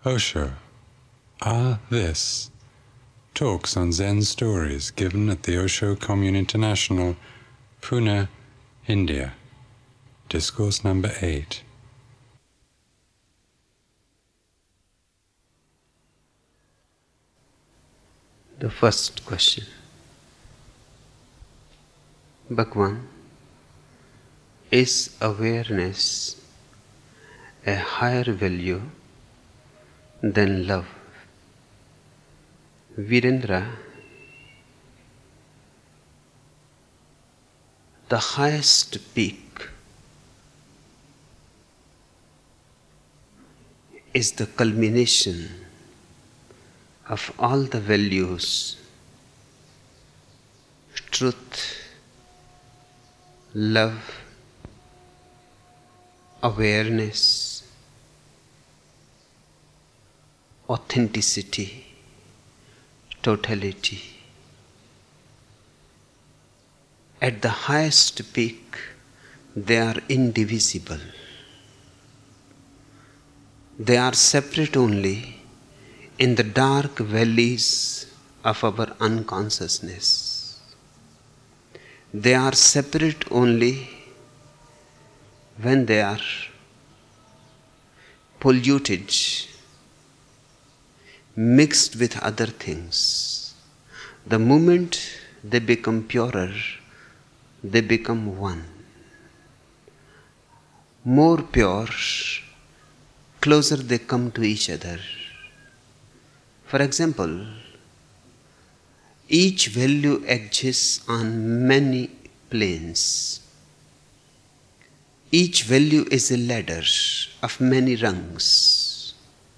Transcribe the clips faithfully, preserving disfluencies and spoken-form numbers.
Osho, Ah This, talks on Zen stories given at the Osho Commune International, Pune, India. Discourse number eight. The first question. Bhagwan, is awareness a higher value than love? Virendra, the highest peak is the culmination of all the values: truth, love, awareness, authenticity, totality. At the highest peak, they are indivisible. They are separate only in the dark valleys of our unconsciousness. They are separate only when they are polluted, mixed with other things. The moment they become purer, they become one. More pure, closer they come to each other. For example, each value exists on many planes. Each value is a ladder of many rungs.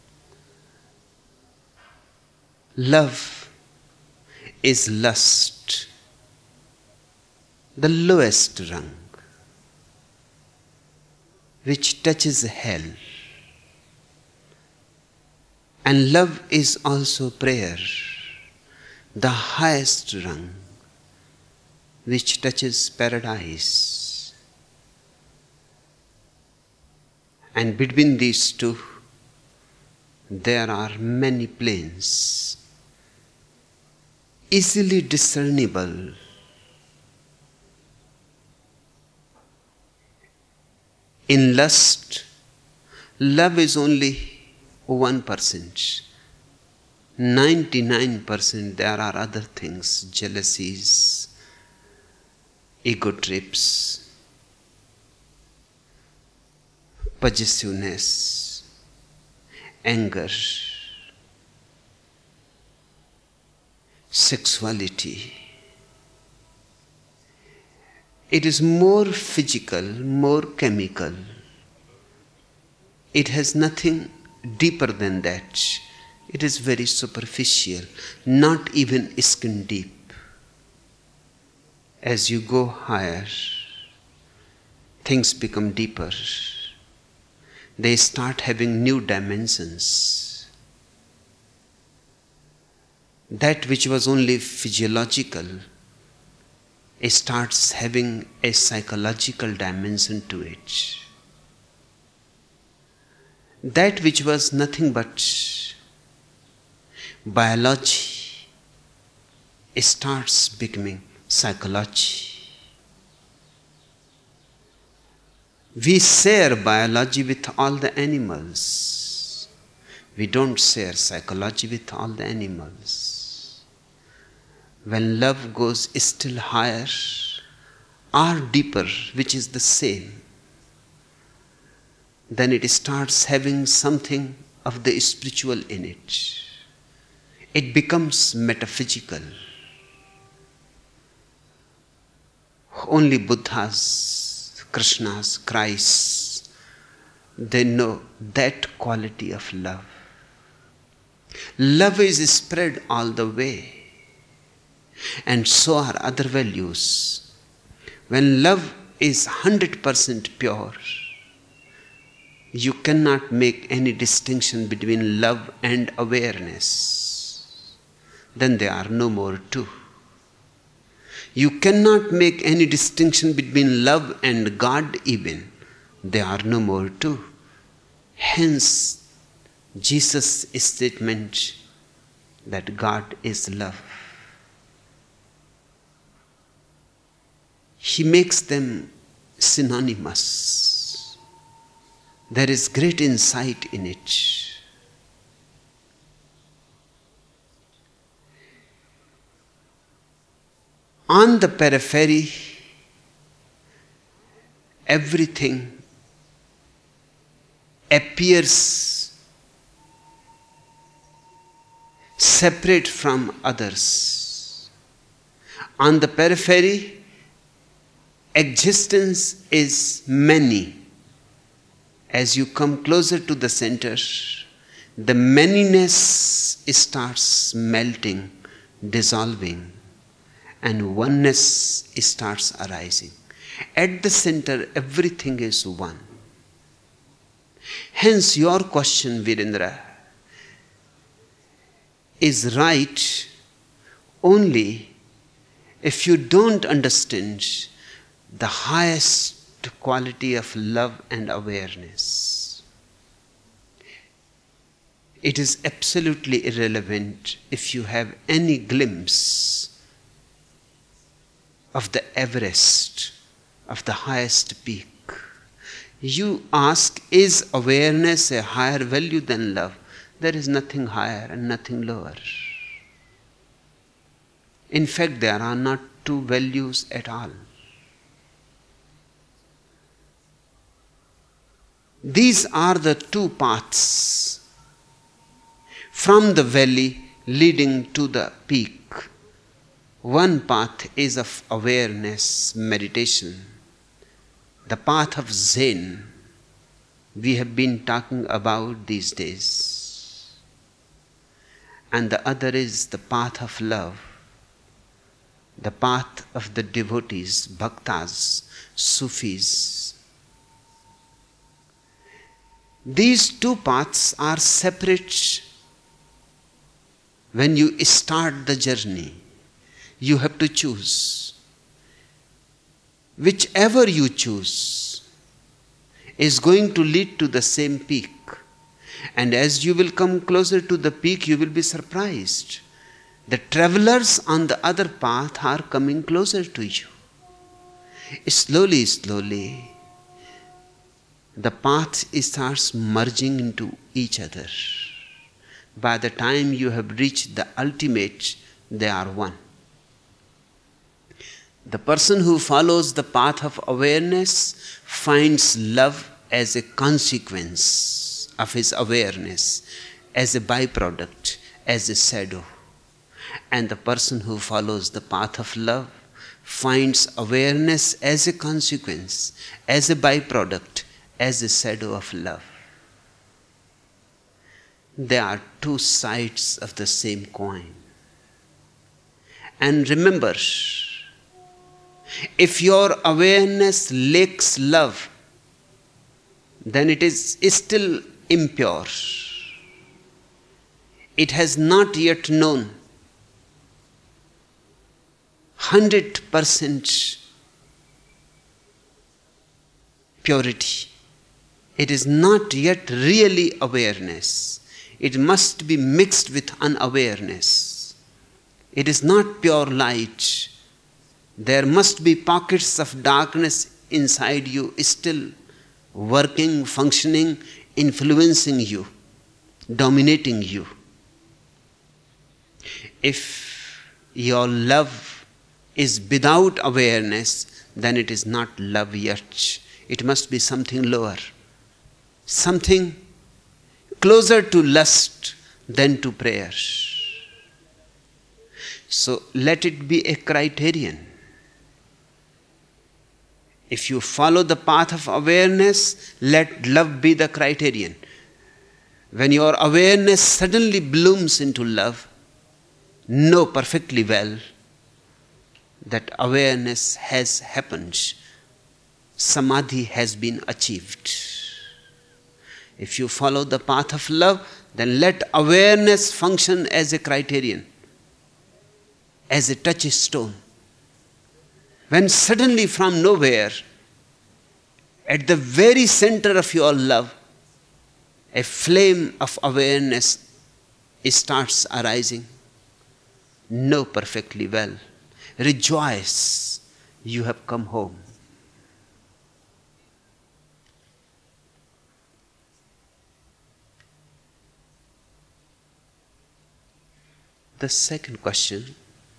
Love is lust, the lowest rung, which touches hell. And love is also prayer, the highest rung, which touches paradise. And between these two, there are many planes, easily discernible. In lust, love is only one percent. ninety-nine percent there are other things: jealousies, ego trips, possessiveness, anger, sexuality. It is more physical, more chemical. It has nothing deeper than that. It is very superficial, not even skin deep. As you go higher, things become deeper. They start having new dimensions. That which was only physiological, it starts having a psychological dimension to it. That which was nothing but biology, it starts becoming psychology. We share biology with all the animals. We don't share psychology with all the animals. When love goes still higher or deeper, which is the same, then it starts having something of the spiritual in it. It becomes metaphysical. Only Buddhas, Krishnas, Christs, they know that quality of love. Love is spread all the way, and so are other values. When love is one hundred percent pure, you cannot make any distinction between love and awareness. Then there are no more two. You cannot make any distinction between love and God even. There are no more two. Hence, Jesus' statement that God is love. He makes them synonymous. There is great insight in it. On the periphery, everything appears separate from others. On the periphery, existence is many. As you come closer to the center, the manyness starts melting, dissolving, and oneness starts arising. At the center, everything is one. Hence, your question, Virendra, is right only if you don't understand the highest quality of love and awareness. It is absolutely irrelevant if you have any glimpse of the Everest, of the highest peak. You ask, is awareness a higher value than love? There is nothing higher and nothing lower. In fact, there are not two values at all. These are the two paths from the valley leading to the peak. One path is of awareness, meditation, the path of Zen we have been talking about these days. And the other is the path of love, the path of the devotees, bhaktas, Sufis. These two paths are separate. When you start the journey, you have to choose. Whichever you choose is going to lead to the same peak. And as you will come closer to the peak, you will be surprised. The travelers on the other path are coming closer to you. Slowly, slowly, the path starts merging into each other. By the time you have reached the ultimate, they are one. The person who follows the path of awareness finds love as a consequence of his awareness, as a byproduct, as a shadow. And the person who follows the path of love finds awareness as a consequence, as a byproduct, as a shadow of love. They are two sides of the same coin. And remember, if your awareness lacks love, then it is still impure. It has not yet known one hundred percent purity. It is not yet really awareness. It must be mixed with unawareness. It is not pure light. There must be pockets of darkness inside you, still working, functioning, influencing you, dominating you. If your love is without awareness, then it is not love yet. It must be something lower, something closer to lust than to prayer. So let it be a criterion. If you follow the path of awareness, let love be the criterion. When your awareness suddenly blooms into love, know perfectly well that awareness has happened. Samadhi has been achieved. If you follow the path of love, then let awareness function as a criterion, as a touchstone. When suddenly from nowhere, at the very center of your love, a flame of awareness starts arising. Know perfectly well. Rejoice, you have come home. The second question,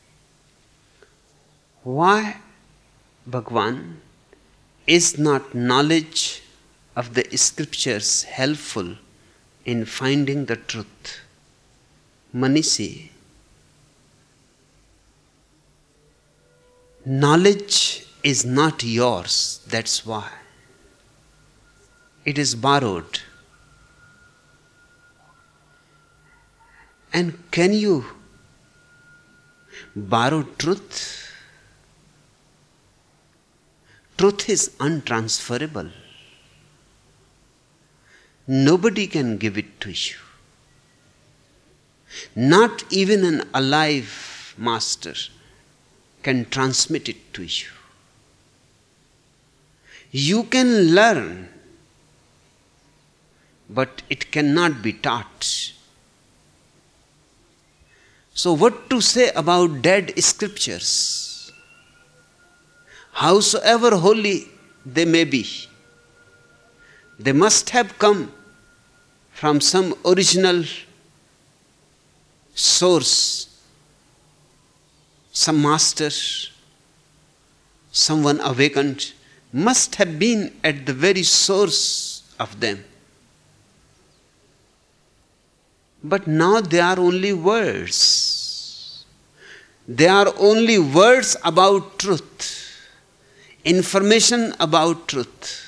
why, Bhagwan, is not knowledge of the scriptures helpful in finding the truth? Manishi, knowledge is not yours, that's why. It is borrowed. And can you borrow truth? Truth is untransferable. Nobody can give it to you. Not even an alive master can transmit it to you. You can learn, but it cannot be taught. So what to say about dead scriptures? Howsoever holy they may be, they must have come from some original source, some master, someone awakened, must have been at the very source of them. But now they are only words. They are only words about truth, information about truth.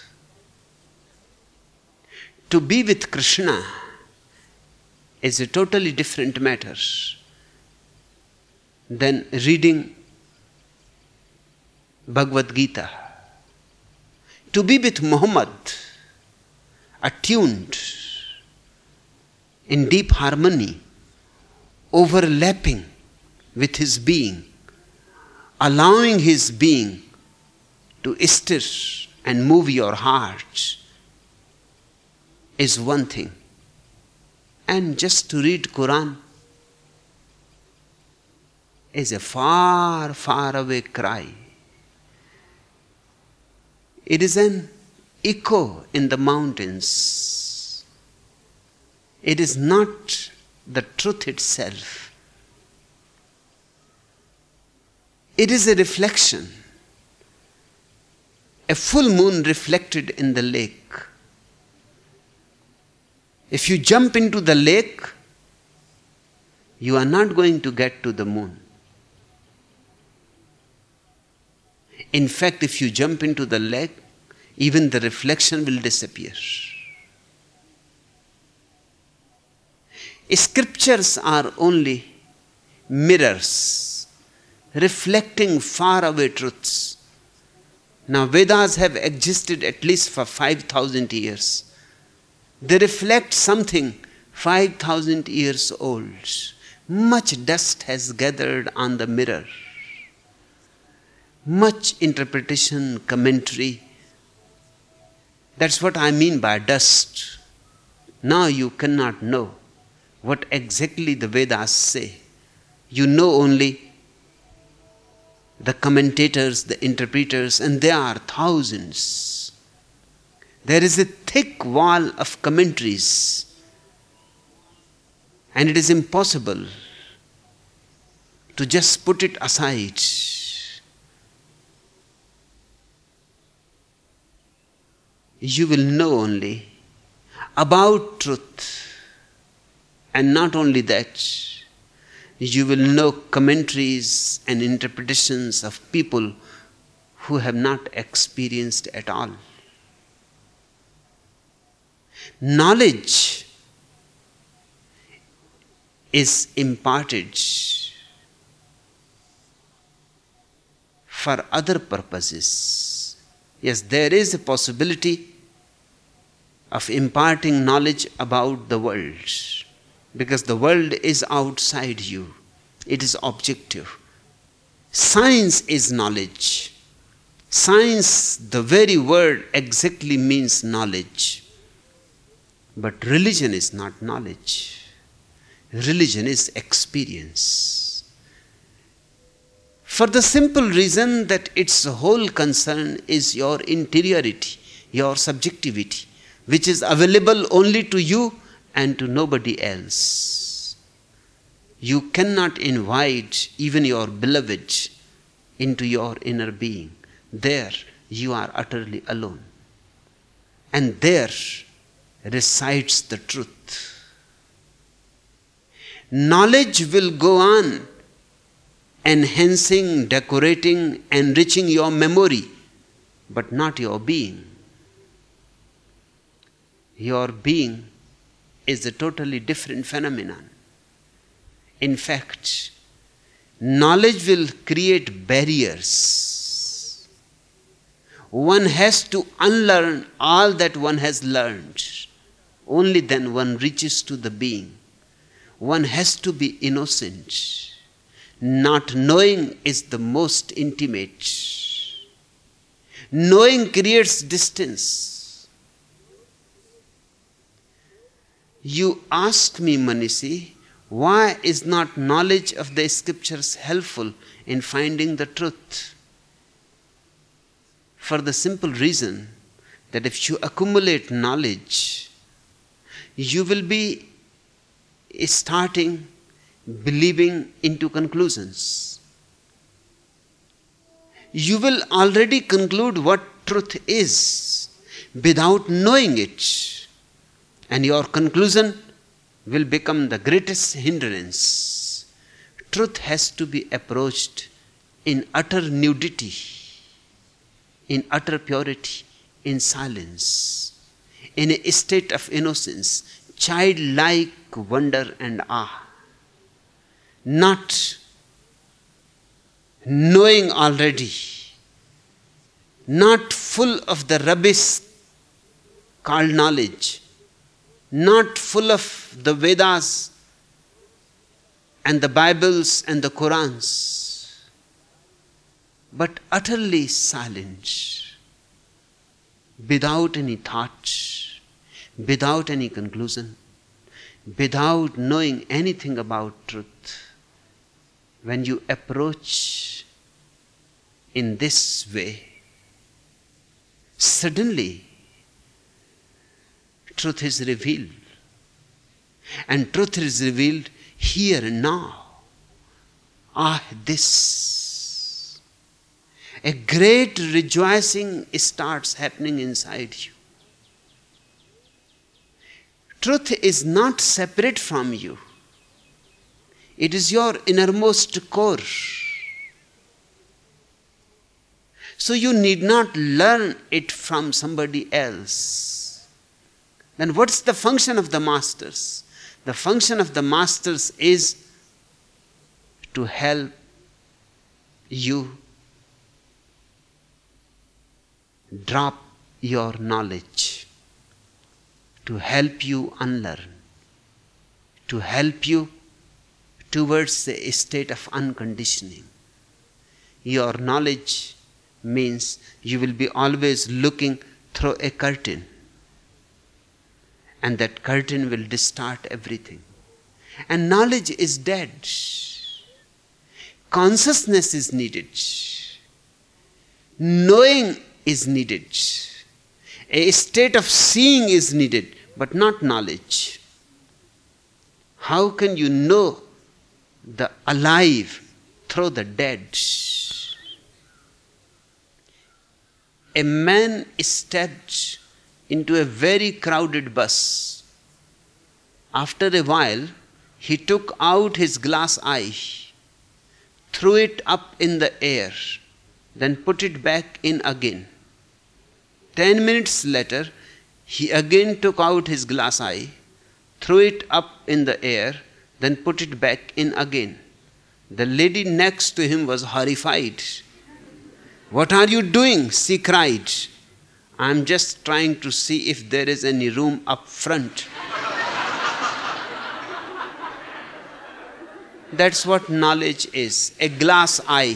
To be with Krishna is a totally different matter than reading Bhagavad Gita. To be with Muhammad, attuned, in deep harmony, overlapping with his being, allowing his being to stir and move your heart, is one thing. And just to read Quran is a far, far away cry. It is an echo in the mountains. It is not the truth itself. It is a reflection, a full moon reflected in the lake. If you jump into the lake, you are not going to get to the moon. In fact, if you jump into the lake, even the reflection will disappear. Scriptures are only mirrors reflecting faraway truths. Now, Vedas have existed at least for five thousand years. They reflect something five thousand years old. Much dust has gathered on the mirror. Much interpretation, commentary. That's what I mean by dust. Now you cannot know what exactly the Vedas say. You know only the commentators, the interpreters, and there are thousands. There is a thick wall of commentaries, and it is impossible to just put it aside. You will know only about truth, and not only that, you will know commentaries and interpretations of people who have not experienced at all. Knowledge is imparted for other purposes. Yes, there is a possibility of imparting knowledge about the world, because the world is outside you. It is objective. Science is knowledge. Science, the very word exactly means knowledge. But religion is not knowledge. Religion is experience. For the simple reason that its whole concern is your interiority, your subjectivity, which is available only to you and to nobody else. You cannot invite even your beloved into your inner being. There you are utterly alone. And there resides the truth. Knowledge will go on enhancing, decorating, enriching your memory, but not your being. Your being is a totally different phenomenon. In fact, knowledge will create barriers. One has to unlearn all that one has learned. Only then one reaches to the being. One has to be innocent. Not knowing is the most intimate. Knowing creates distance. You ask me, Manishi, why is not knowledge of the scriptures helpful in finding the truth? For the simple reason that if you accumulate knowledge, you will be starting believing into conclusions. You will already conclude what truth is without knowing it, and your conclusion will become the greatest hindrance. Truth has to be approached in utter nudity, in utter purity, in silence, in a state of innocence, childlike wonder and awe. Not knowing already, not full of the rubbish called knowledge, not full of the Vedas and the Bibles and the Qurans, but utterly silent, without any thought, without any conclusion, without knowing anything about truth. When you approach in this way, suddenly truth is revealed. And truth is revealed here and now. Ah, this. A great rejoicing starts happening inside you. Truth is not separate from you. It is your innermost core. So you need not learn it from somebody else. Then what's the function of the masters? The function of the masters is to help you drop your knowledge, to help you unlearn, to help you towards a state of unconditioning. Your knowledge means you will be always looking through a curtain, and that curtain will distort everything. And knowledge is dead. Consciousness is needed. Knowing is needed. A state of seeing is needed, but not knowledge. How can you know the alive through the dead? A man stepped into a very crowded bus. After a while, he took out his glass eye, threw it up in the air, then put it back in again. Ten minutes later, he again took out his glass eye, threw it up in the air, then put it back in again. The lady next to him was horrified. "What are you doing?" she cried. "I'm just trying to see if there is any room up front." That's what knowledge is, a glass eye.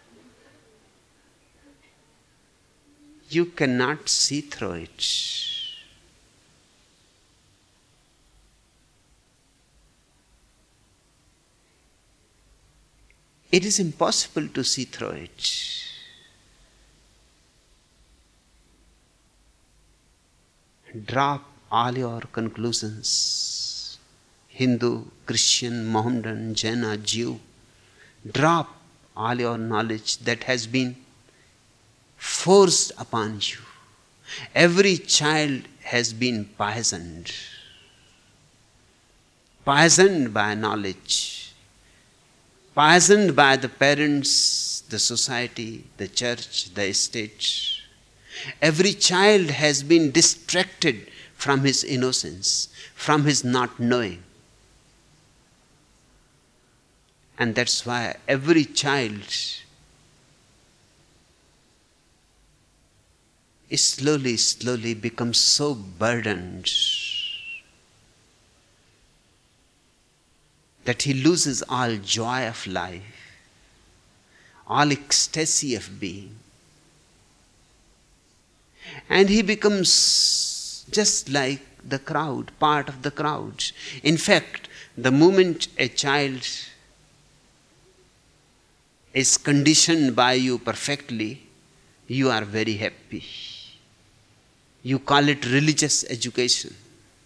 You cannot see through it. it is impossible to see through it. Drop all your conclusions. Hindu, Christian, Mohammedan, Jaina, Jew. Drop all your knowledge that has been forced upon you. Every child has been poisoned. Poisoned by knowledge. Poisoned by the parents, the society, the church, the state. Every child has been distracted from his innocence, from his not knowing. And that's why every child slowly, slowly becomes so burdened that he loses all joy of life, all ecstasy of being. And he becomes just like the crowd, part of the crowd. In fact, the moment a child is conditioned by you perfectly, you are very happy. You call it religious education.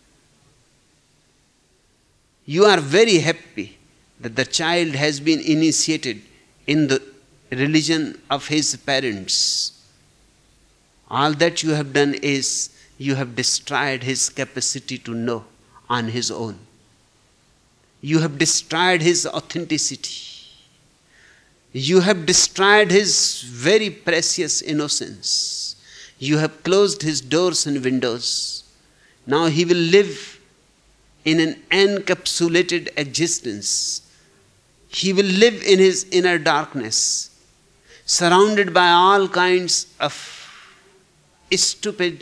You are very happy that the child has been initiated in the religion of his parents. All that you have done is you have destroyed his capacity to know on his own. You have destroyed his authenticity. You have destroyed his very precious innocence. You have closed his doors and windows. Now he will live in an encapsulated existence. He will live in his inner darkness, surrounded by all kinds of stupid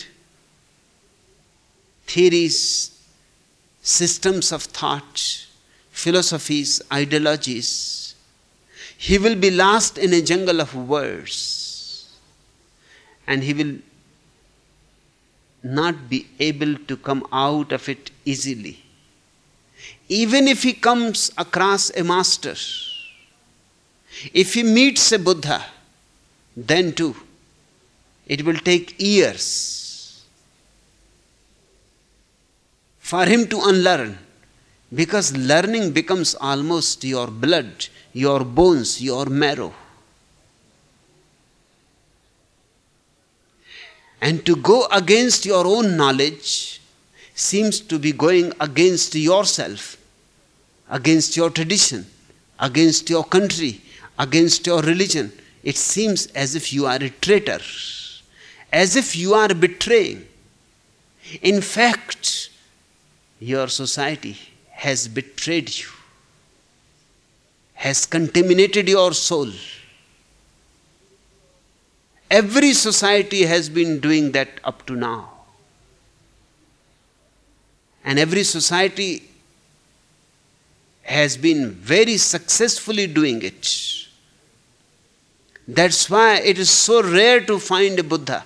theories, systems of thought, philosophies, ideologies. He will be lost in a jungle of words, and he will not be able to come out of it easily. Even if he comes across a master, if he meets a Buddha, then too, it will take years for him to unlearn, because learning becomes almost your blood, your bones, your marrow. And to go against your own knowledge seems to be going against yourself, against your tradition, against your country, against your religion. It seems as if you are a traitor, as if you are betraying. In fact, your society has betrayed you, has contaminated your soul. Every society has been doing that up to now. And every society has been very successfully doing it. That's why it is so rare to find a Buddha.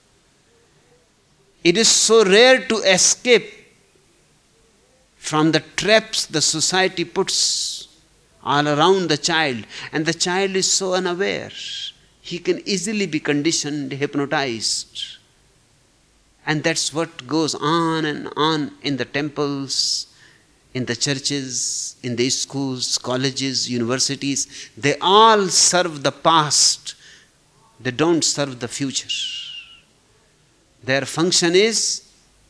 It is so rare to escape from the traps the society puts all around the child. And the child is so unaware. He can easily be conditioned, hypnotized. And that's what goes on and on in the temples, in the churches, in the schools, colleges, universities. They all serve the past. They don't serve the future. Their function is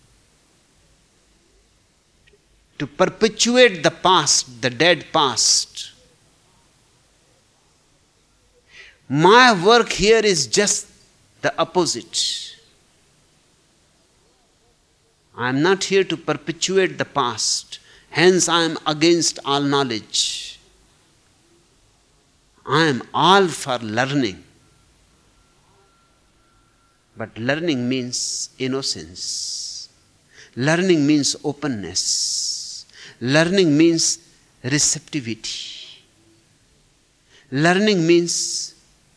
to perpetuate the past, the dead past. My work here is just the opposite. I am not here to perpetuate the past. Hence I am against all knowledge. I am all for learning. But learning means innocence. Learning means openness. Learning means receptivity. Learning means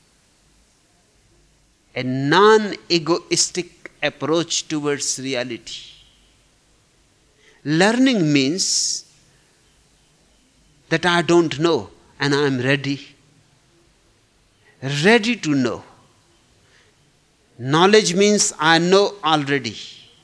a non-egoistic approach towards reality. Learning means that I don't know and I am ready ready to know. Knowledge means I know already.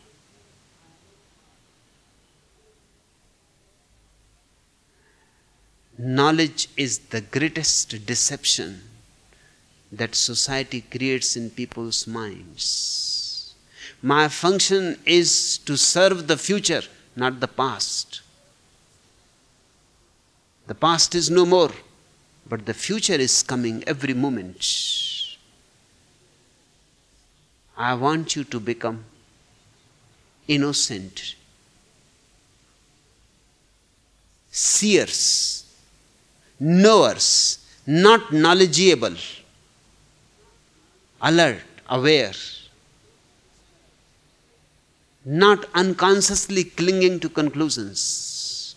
Knowledge is the greatest deception that society creates in people's minds. My function is to serve the future, not the past. The past is no more, but the future is coming every moment. I want you to become innocent, seers, knowers, not knowledgeable, alert, aware, not unconsciously clinging to conclusions.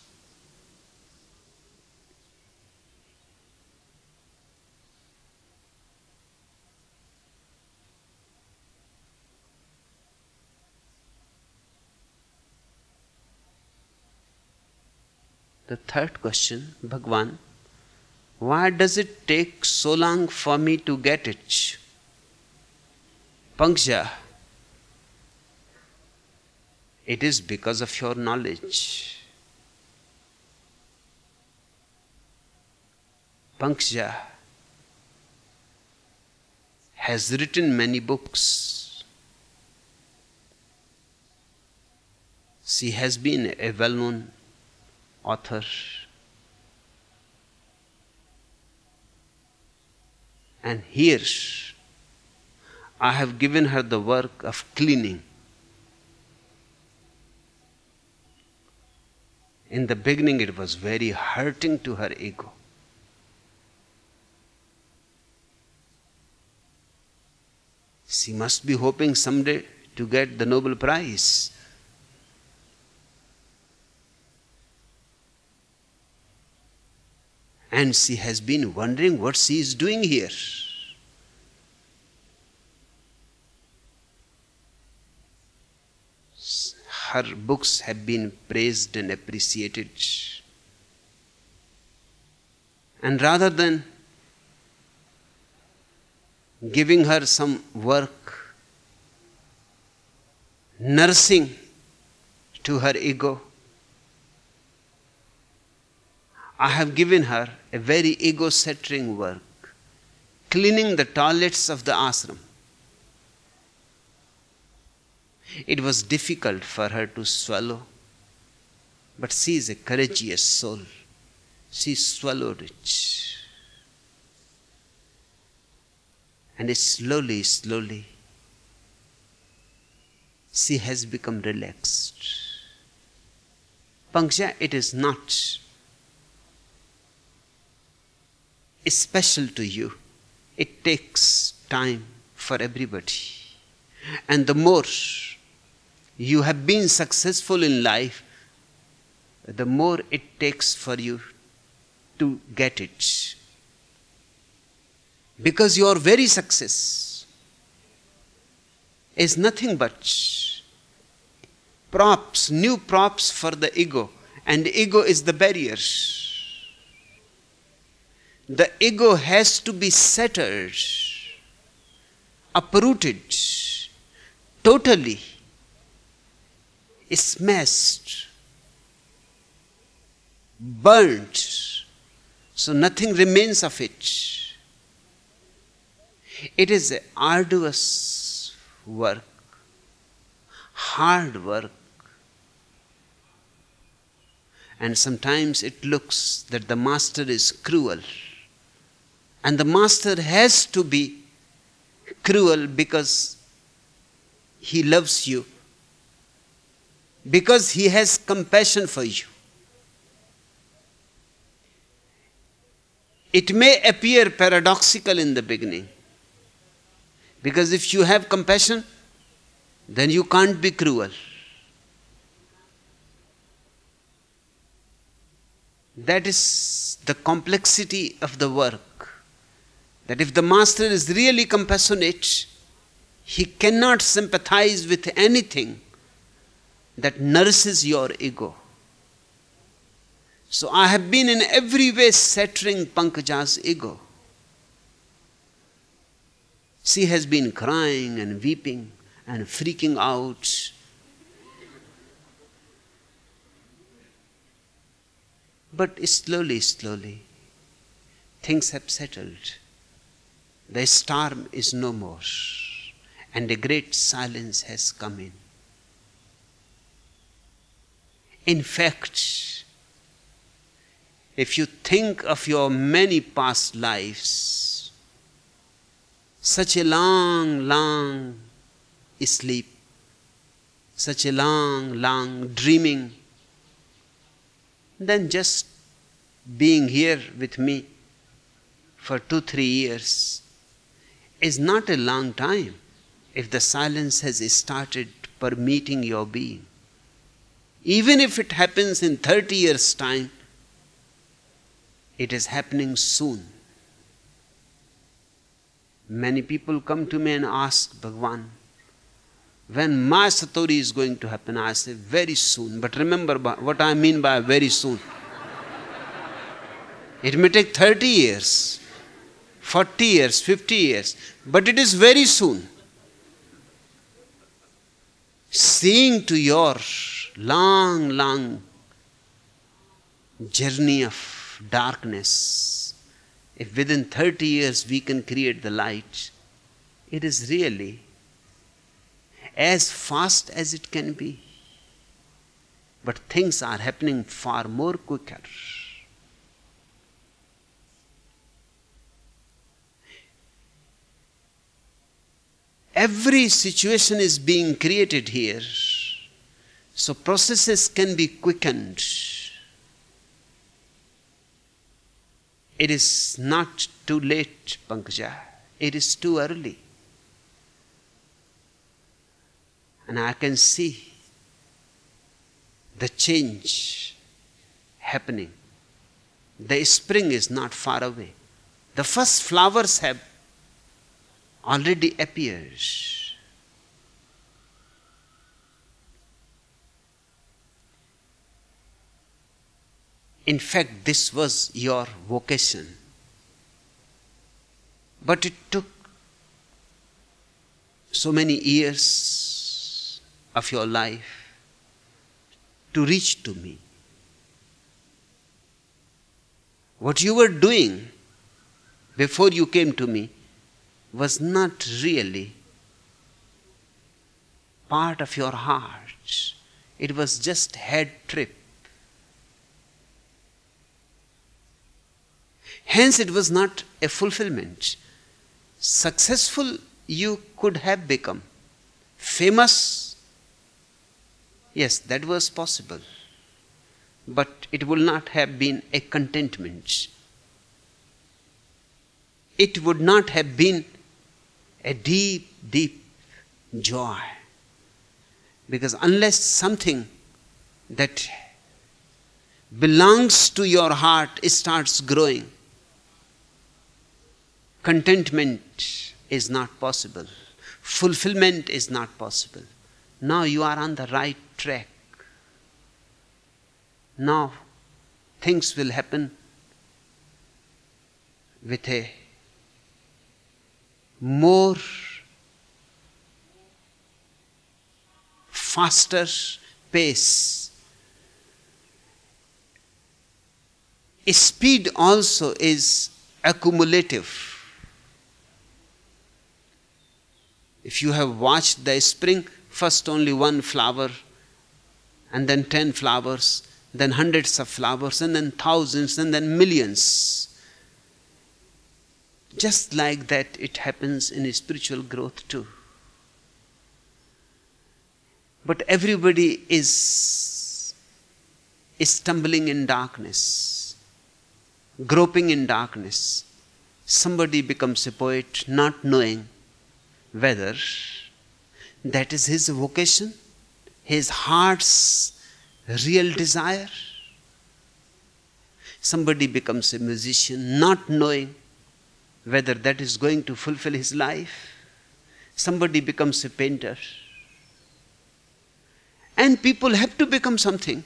The third question, Bhagwan, why does it take so long for me to get it? Pankja, it is because of your knowledge. Pankja has written many books. She has been a well-known author. And here I have given her the work of cleaning. In the beginning it was very hurting to her ego. She must be hoping someday to get the Nobel Prize. And she has been wondering what she is doing here. Her books have been praised and appreciated. And rather than giving her some work, nursing to her ego, I have given her a very ego-centering work, cleaning the toilets of the ashram. It was difficult for her to swallow, but she is a courageous soul. She swallowed it. And slowly, slowly, she has become relaxed. Pankja, it is not special to you. It takes time for everybody. And the more you have been successful in life, the more it takes for you to get it. Because your very success is nothing but props, new props for the ego. And ego is the barrier. The ego has to be shattered, uprooted, totally smashed, burnt, so nothing remains of it. It is an arduous work, hard work, and sometimes it looks that the master is cruel. And the master has to be cruel because he loves you, because he has compassion for you. It may appear paradoxical in the beginning, because if you have compassion, then you can't be cruel. That is the complexity of the work. That if the master is really compassionate, he cannot sympathize with anything that nourishes your ego. So I have been in every way shattering Pankja's ego. She has been crying and weeping and freaking out. But slowly, slowly, things have settled. The storm is no more, and a great silence has come in. In fact, if you think of your many past lives, such a long, long sleep, such a long, long dreaming, then just being here with me for two, three years is not a long time if the silence has started permeating your being. Even if it happens in thirty years' time, it is happening soon. Many people come to me and ask Bhagwan, when my Satori is going to happen? I say, very soon. But remember what I mean by very soon. It may take thirty years, forty years, fifty years, but it is very soon. Seeing to your long, long journey of darkness, if within thirty years we can create the light, it is really as fast as it can be. But things are happening far more quicker. Every situation is being created here, so processes can be quickened. It is not too late, Pankaja. It is too early. And I can see the change happening. The spring is not far away. The first flowers have already appeared. In fact, this was your vocation. But it took so many years of your life to reach to me. What you were doing before you came to me was not really part of your heart. It was just head trip. Hence it was not a fulfillment. Successful you could have become. Famous, yes, that was possible. But it would not have been a contentment. It would not have been a deep, deep joy. Because unless something that belongs to your heart starts growing, contentment is not possible. Fulfillment is not possible. Now you are on the right track. Now things will happen with a more faster pace. Speed also is accumulative. If you have watched the spring, first only one flower, and then ten flowers, then hundreds of flowers, and then thousands, and then millions. Just like that, it happens in spiritual growth too. But everybody is, is stumbling in darkness, groping in darkness. Somebody becomes a poet not knowing whether that is his vocation, his heart's real desire. Somebody becomes a musician not knowing whether that is going to fulfill his life. Somebody becomes a painter. And people have to become something.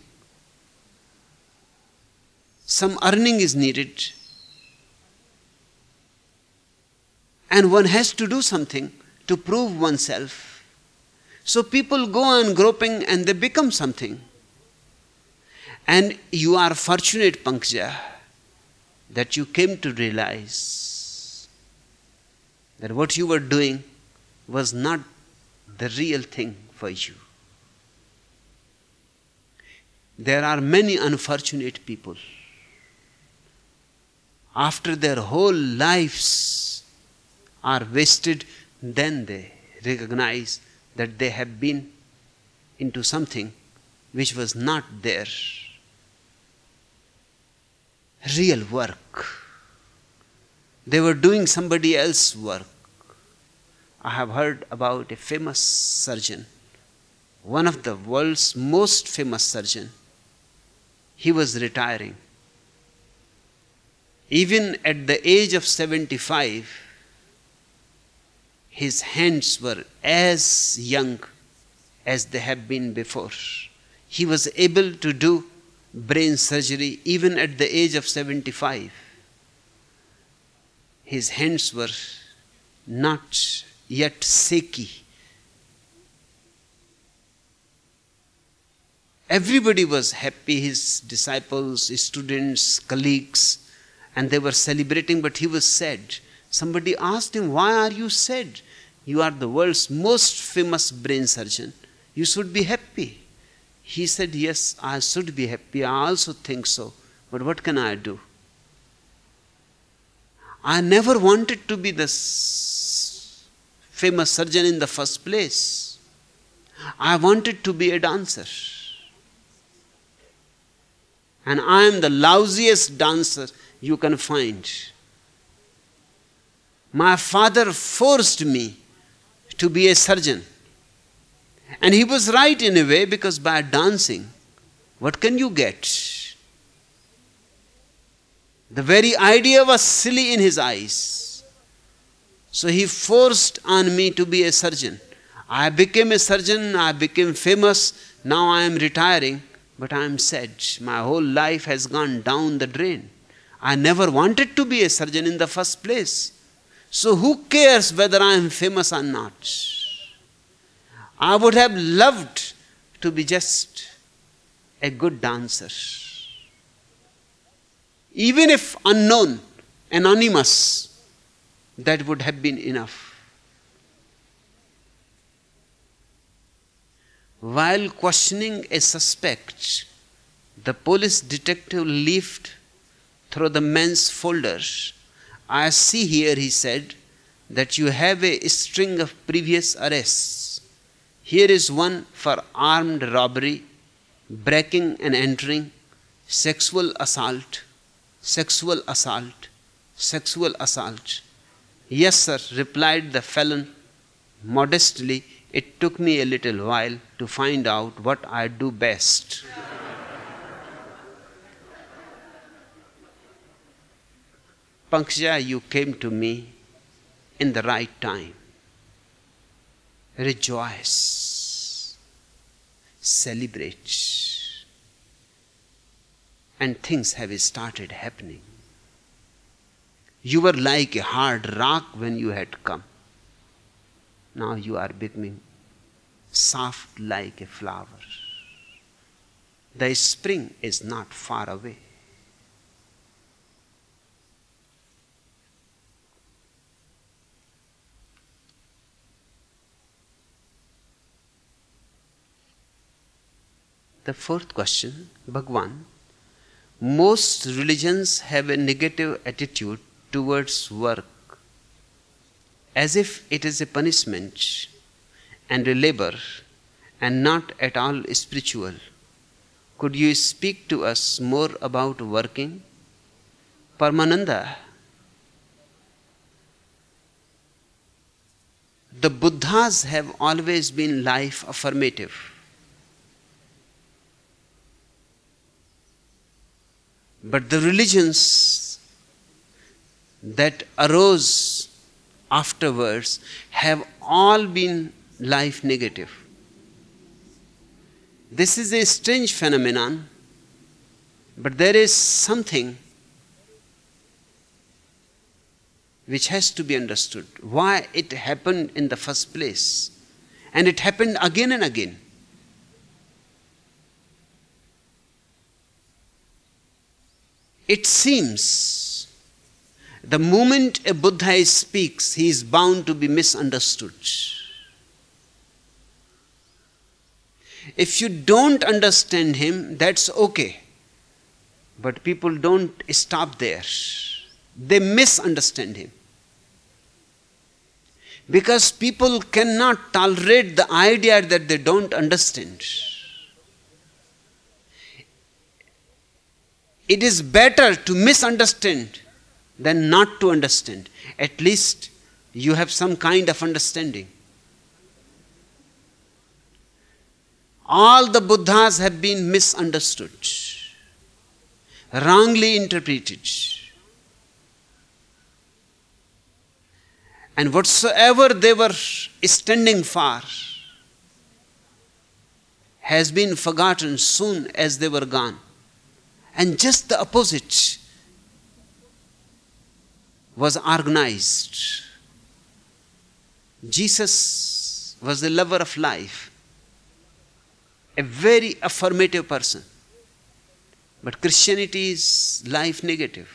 Some earning is needed. and one has to do something to prove oneself. So people go on groping and they become something. And you are fortunate, Pankja, that you came to realize that what you were doing was not the real thing for you. There are many unfortunate people. After their whole lives are wasted, then they recognize that they have been into something which was not their real work. They were doing somebody else's work. I have heard about a famous surgeon, one of the world's most famous surgeons. He was retiring. Even at the age of seventy-five, his hands were as young as they have been before. He was able to do brain surgery even at the age of seventy-five. His hands were not yet shaky. Everybody was happy, his disciples, students, colleagues, and they were celebrating, but he was sad. Somebody asked him, "Why are you sad? You are the world's most famous brain surgeon. You should be happy." He said, "Yes, I should be happy. I also think so. But what can I do? I never wanted to be the famous surgeon in the first place. I wanted to be a dancer. And I am the lousiest dancer you can find. My father forced me to be a surgeon. And he was right in a way, because by dancing, what can you get? The very idea was silly in his eyes. So he forced on me to be a surgeon. I became a surgeon, I became famous, now I am retiring, but I am sad. My whole life has gone down the drain. I never wanted to be a surgeon in the first place. So who cares whether I am famous or not? I would have loved to be just a good dancer. Even if unknown, anonymous, that would have been enough." While questioning a suspect, the police detective leafed through the man's folders. "I see here," he said, "that you have a string of previous arrests. Here is one for armed robbery, breaking and entering, sexual assault, sexual assault, sexual assault." "Yes, sir," replied the felon modestly. "It took me a little while to find out what I do best." Pankja, you came to me in the right time. Rejoice, celebrate, and things have started happening. You were like a hard rock when you had come. Now you are becoming soft like a flower. The spring is not far away. The fourth question, Bhagwan, most religions have a negative attitude towards work, as if it is a punishment and a labor and not at all spiritual. Could you speak to us more about working? Paramananda, the Buddhas have always been life affirmative. But the religions that arose afterwards have all been life negative. This is a strange phenomenon, but there is something which has to be understood. Why it happened in the first place. And it happened again and again. It seems the moment a Buddha speaks, he is bound to be misunderstood. If you don't understand him, that's okay. But people don't stop there. They misunderstand him. Because people cannot tolerate the idea that they don't understand. It is better to misunderstand than not to understand. At least you have some kind of understanding. All the Buddhas have been misunderstood, wrongly interpreted. And whatsoever they were standing for has been forgotten soon as they were gone. And just the opposite was organized. Jesus was the lover of life, a very affirmative person. But Christianity is life negative.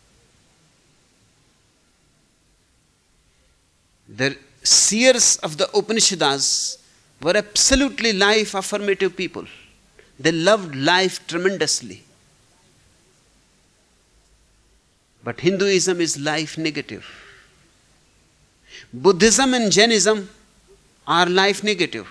The seers of the Upanishads were absolutely life affirmative people. They loved life tremendously. But Hinduism is life negative. Buddhism and Jainism are life negative.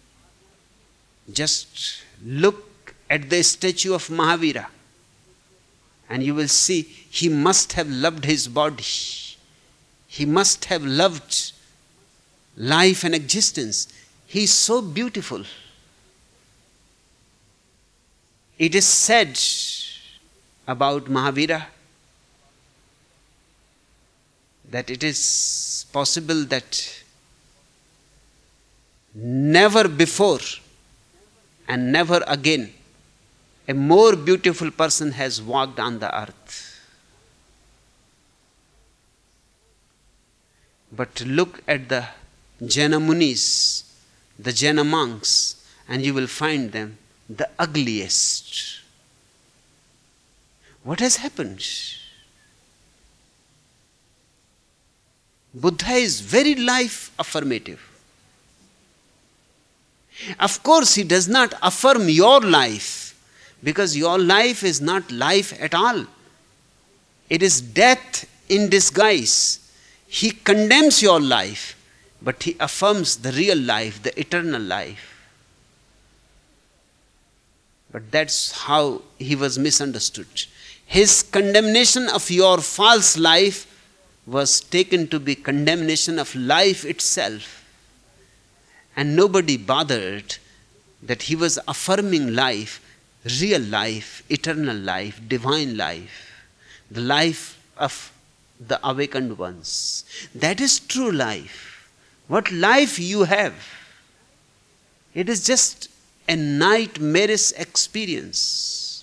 Just look at the statue of Mahavira and you will see he must have loved his body. He must have loved life and existence. He is so beautiful. It is said about Mahavira that it is possible that never before and never again a more beautiful person has walked on the earth. But look at the Jaina Munis, the Jaina monks, and you will find them the ugliest. What has happened? Buddha is very life affirmative. Of course, he does not affirm your life, because your life is not life at all. It is death in disguise. He condemns your life, but he affirms the real life, the eternal life. But that's how he was misunderstood. His condemnation of your false life was taken to be condemnation of life itself. And nobody bothered that he was affirming life, real life, eternal life, divine life, the life of the awakened ones. That is true life. What life you have? It is just a nightmarish experience.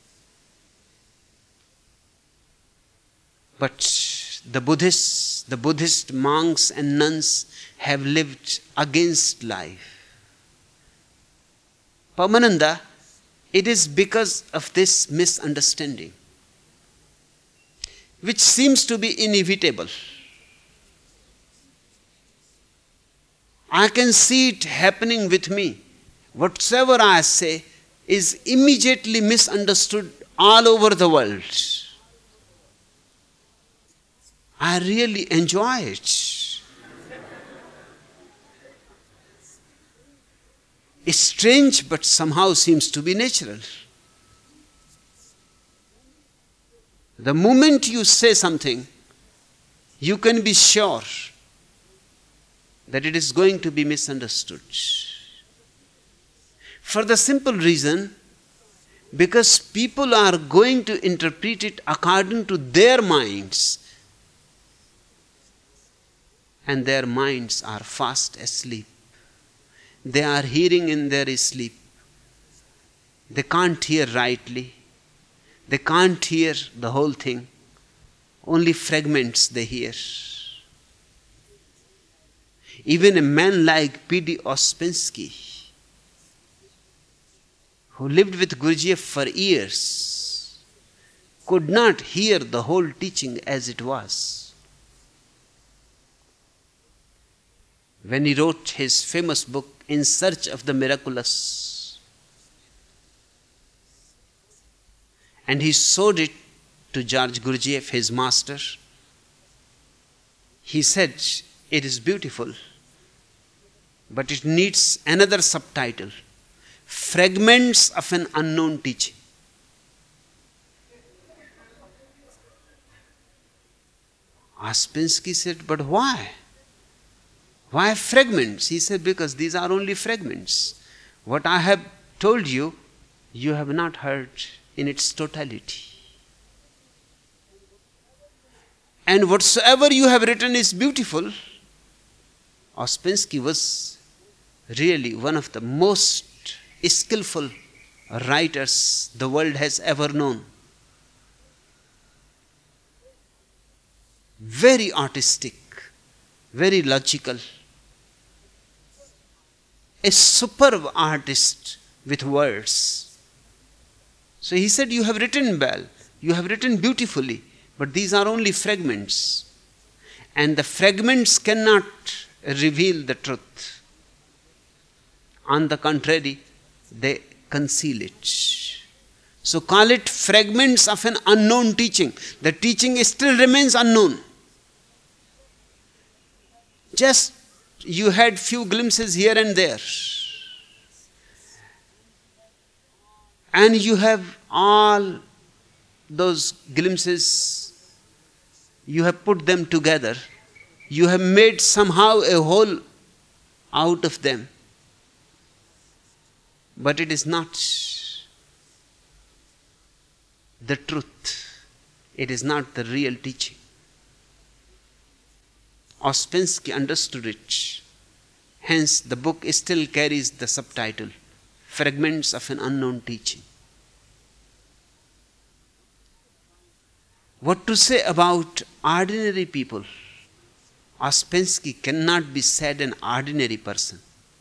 But the Buddhists, the Buddhist monks and nuns have lived against life. Pamananda, it is because of this misunderstanding, which seems to be inevitable. I can see it happening with me. Whatsoever I say is immediately misunderstood all over the world. I really enjoy it. It's strange, but somehow seems to be natural. The moment you say something, you can be sure that it is going to be misunderstood. For the simple reason, because people are going to interpret it according to their minds. And their minds are fast asleep. They are hearing in their sleep. They can't hear rightly. They can't hear the whole thing. Only fragments they hear. Even a man like P D Ouspensky, who lived with Gurdjieff for years, could not hear the whole teaching as it was. When he wrote his famous book, In Search of the Miraculous, and he showed it to George Gurdjieff, his master, he said, it is beautiful, but it needs another subtitle, Fragments of an Unknown Teaching. Ouspensky said, but why? Why fragments? He said, because these are only fragments. What I have told you, you have not heard in its totality. And whatsoever you have written is beautiful. Ouspensky was really one of the most skillful writers the world has ever known. Very artistic, very logical. A superb artist with words. So he said, you have written well, you have written beautifully, but these are only fragments. And the fragments cannot reveal the truth. On the contrary, they conceal it. So call it fragments of an unknown teaching. The teaching still remains unknown. Just you had few glimpses here and there. And you have all those glimpses, you have put them together. You have made somehow a whole out of them. But it is not the truth. It is not the real teaching. Ouspensky understood it. Hence, the book still carries the subtitle, Fragments of an Unknown Teaching. What to say about ordinary people? Ouspensky cannot be said an ordinary person.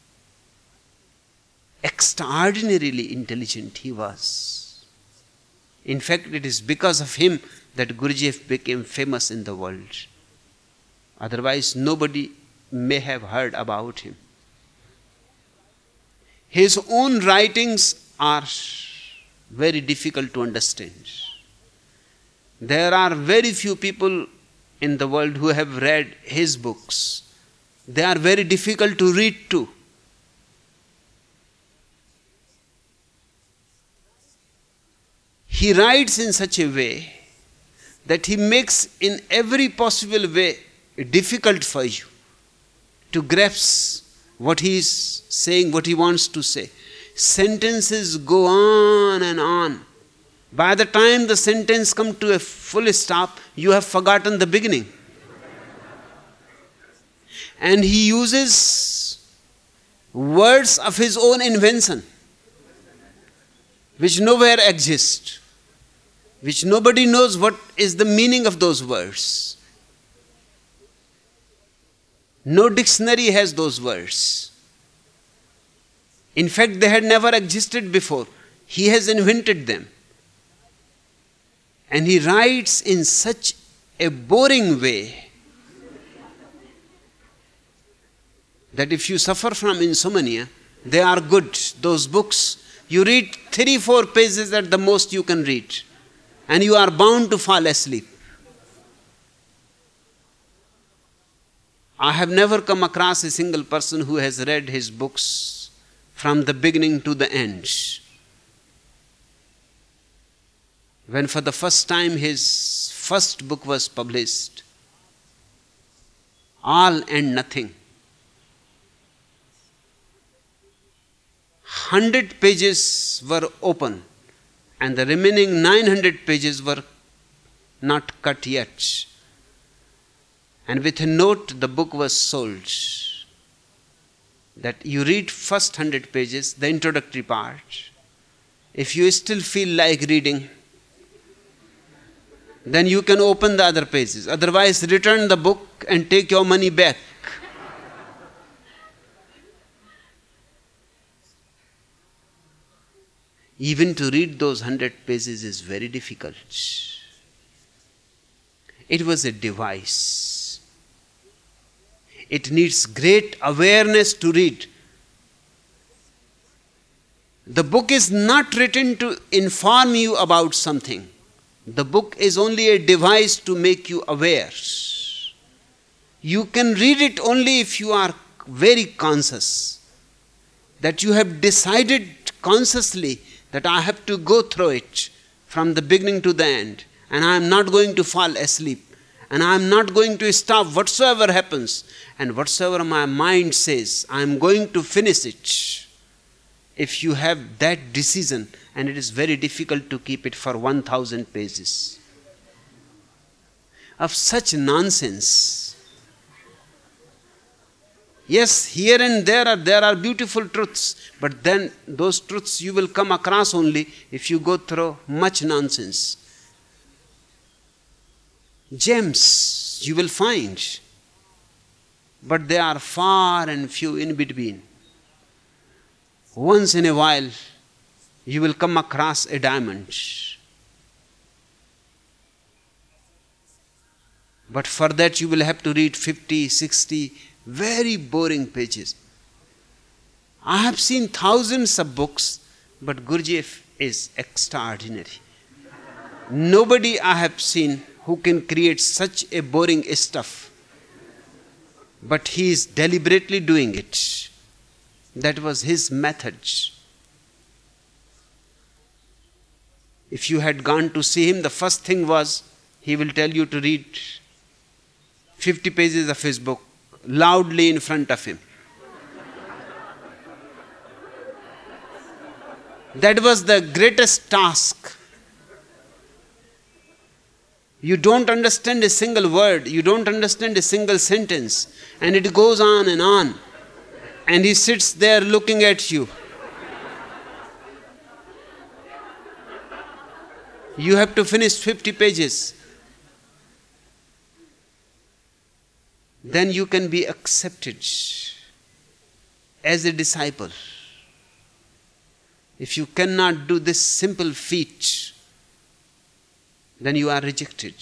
Extraordinarily intelligent he was. In fact, it is because of him that Gurdjieff became famous in the world. Otherwise, nobody may have heard about him. His own writings are very difficult to understand. There are very few people in the world who have read his books. They are very difficult to read too. He writes in such a way that he makes in every possible way difficult for you to grasp what he is saying, what he wants to say. Sentences go on and on. By the time the sentence comes to a full stop, you have forgotten the beginning. And he uses words of his own invention, which nowhere exist, which nobody knows what is the meaning of those words. No dictionary has those words. In fact, they had never existed before. He has invented them. And he writes in such a boring way that if you suffer from insomnia, they are good. Those books, you read three, four pages at the most you can read, and you are bound to fall asleep. I have never come across a single person who has read his books from the beginning to the end. When for the first time his first book was published, All and Nothing, hundred pages were open and the remaining nine hundred pages were not cut yet. And with a note, the book was sold. That you read first hundred pages, the introductory part. If you still feel like reading, then you can open the other pages. Otherwise, return the book and take your money back. Even to read those hundred pages is very difficult. It was a device. It needs great awareness to read. The book is not written to inform you about something. The book is only a device to make you aware. You can read it only if you are very conscious, that you have decided consciously that I have to go through it from the beginning to the end, and I am not going to fall asleep, and I am not going to stop whatsoever happens, and whatsoever my mind says, I am going to finish it. If you have that decision, and it is very difficult to keep it for one thousand pages of such nonsense. Yes, here and there are, there are beautiful truths, but then those truths you will come across only if you go through much nonsense. Gems you will find, but they are far and few in between. Once in a while, you will come across a diamond. But for that you will have to read fifty, sixty very boring pages. I have seen thousands of books, but Gurdjieff is extraordinary. Nobody I have seen who can create such a boring stuff. But he is deliberately doing it. That was his method. If you had gone to see him, the first thing was, he will tell you to read fifty pages of his book loudly in front of him. That was the greatest task. You don't understand a single word, you don't understand a single sentence, and it goes on and on. And he sits there looking at you. You have to finish fifty pages. Then you can be accepted as a disciple. If you cannot do this simple feat, then you are rejected.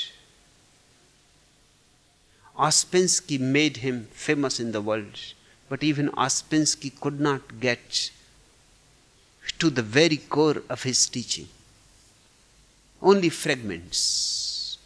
Ouspensky made him famous in the world, but even Ouspensky could not get to the very core of his teaching. Only fragments.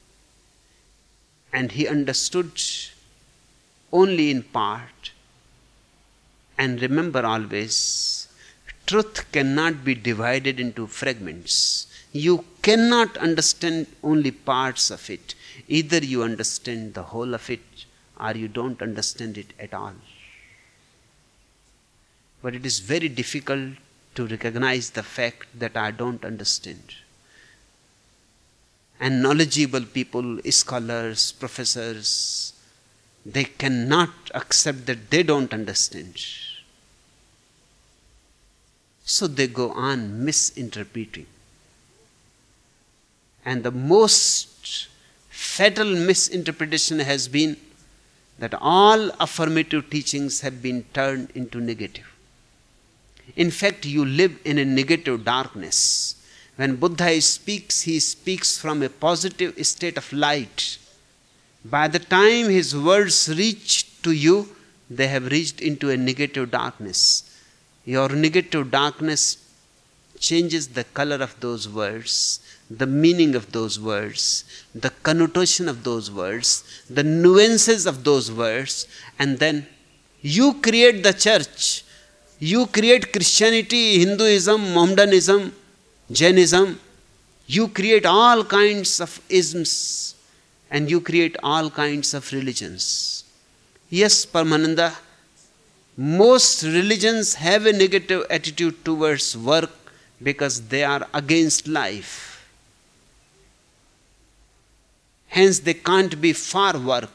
And he understood only in part. And remember always, truth cannot be divided into fragments. You cannot understand only parts of it. Either you understand the whole of it, or you don't understand it at all. But it is very difficult to recognize the fact that I don't understand. And knowledgeable people, scholars, professors, they cannot accept that they don't understand. So they go on misinterpreting. And the most fatal misinterpretation has been that all affirmative teachings have been turned into negative. In fact, you live in a negative darkness. When Buddha speaks, he speaks from a positive state of light. By the time his words reach to you, they have reached into a negative darkness. Your negative darkness changes the color of those words, the meaning of those words, the connotation of those words, the nuances of those words, and then you create the church. You create Christianity, Hinduism, Mohammedanism, Jainism. You create all kinds of isms and you create all kinds of religions. Yes, Paramananda, most religions have a negative attitude towards work because they are against life. Hence they can't be for work.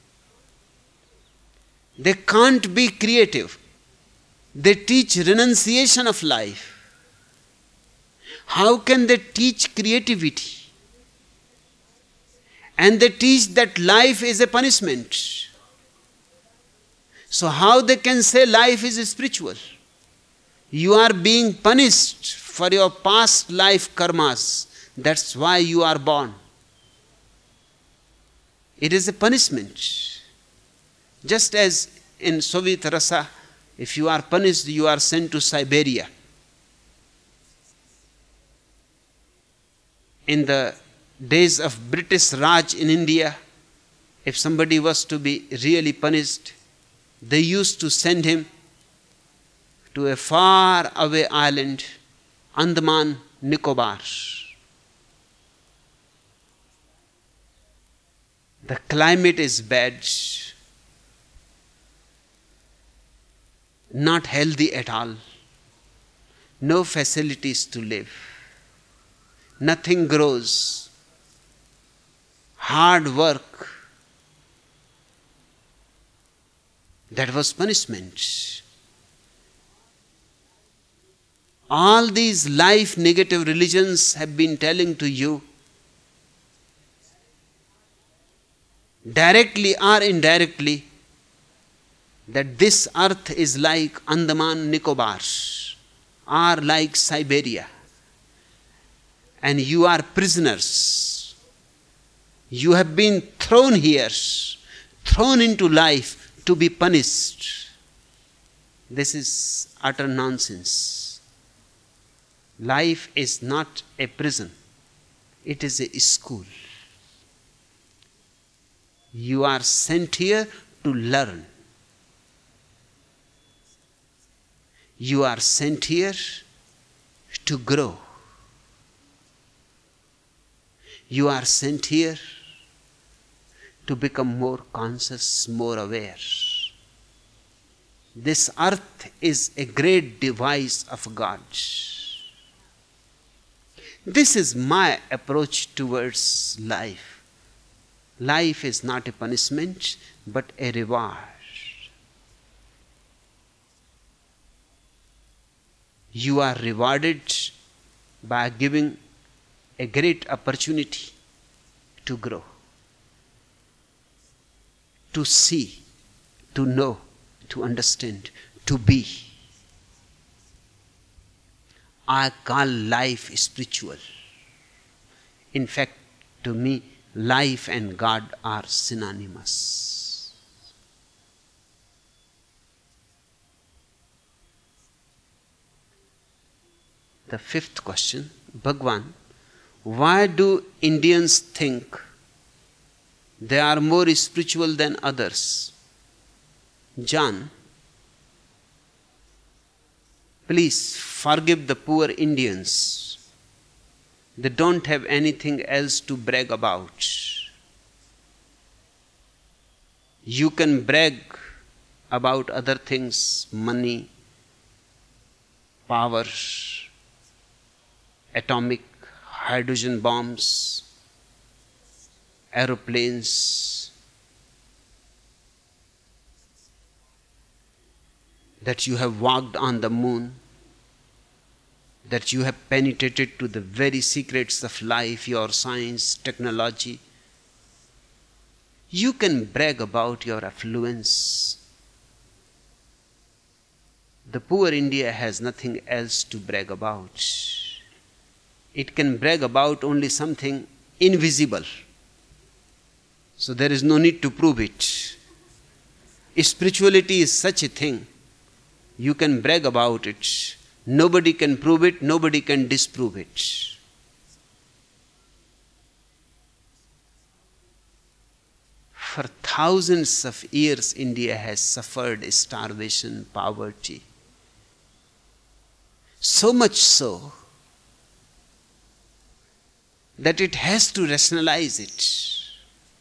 They can't be creative. They teach renunciation of life. How can they teach creativity? And they teach that life is a punishment. So how they can say life is spiritual? You are being punished for your past life karmas. That's why you are born. It is a punishment. Just as in Soviet Russia, if you are punished, you are sent to Siberia. In the days of British Raj in India, if somebody was to be really punished, they used to send him to a far away island, Andaman Nicobar. The climate is bad, not healthy at all, no facilities to live, nothing grows, hard work. That was punishment. All these life negative religions have been telling to you, directly or indirectly, that this earth is like Andaman Nicobar or like Siberia, and you are prisoners. You have been thrown here, thrown into life to be punished. This is utter nonsense. Life is not a prison, it is a school. You are sent here to learn. You are sent here to grow. You are sent here to become more conscious, more aware. This earth is a great device of God. This is my approach towards life. Life is not a punishment, but a reward. You are rewarded by giving a great opportunity to grow, to see, to know, to understand, to be. I call life spiritual. In fact, to me, life and God are synonymous. The fifth question, Bhagwan, why do Indians think they are more spiritual than others? John, please forgive the poor Indians. They don't have anything else to brag about. You can brag about other things, money, power, atomic, hydrogen bombs, aeroplanes, that you have walked on the moon, that you have penetrated to the very secrets of life, your science, technology. You can brag about your affluence. The poor India has nothing else to brag about. It can brag about only something invisible. So there is no need to prove it. Spirituality is such a thing. You can brag about it. Nobody can prove it, nobody can disprove it. For thousands of years, India has suffered starvation, poverty. So much so that it has to rationalize it.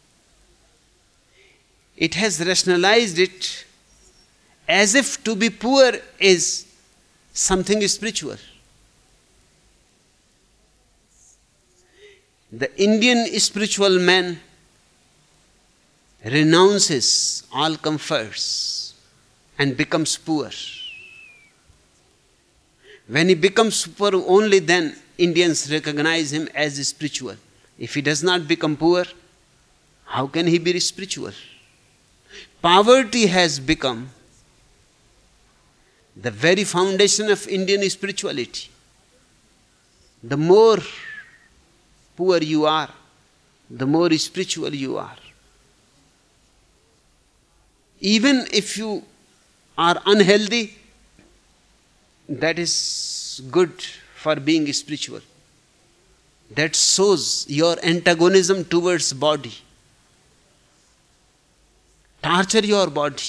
It has rationalized it as if to be poor is something spiritual. The Indian spiritual man renounces all comforts and becomes poor. When he becomes poor, only then Indians recognize him as spiritual. If he does not become poor, how can he be spiritual? Poverty has become the very foundation of Indian spirituality. The more poor you are, the more spiritual you are. Even if you are unhealthy, that is good for being spiritual. That shows your antagonism towards body. Torture your body.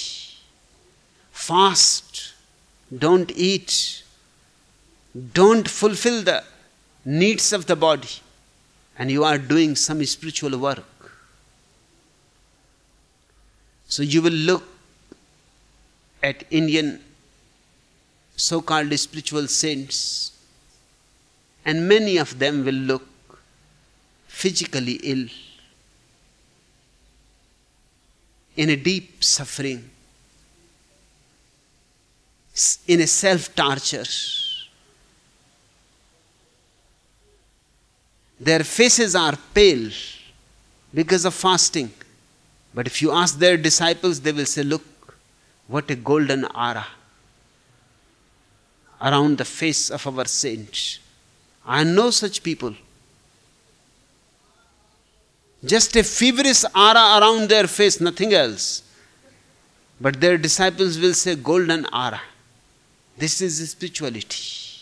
Fast. Don't eat. Don't fulfill the needs of the body. And you are doing some spiritual work. So you will look at Indian so-called spiritual saints, and many of them will look physically ill, in a deep suffering, in a self-torture. Their faces are pale because of fasting. But if you ask their disciples, they will say, look, what a golden aura around the face of our saint. I know such people. Just a feverish aura around their face, nothing else. But their disciples will say, golden aura. This is spirituality.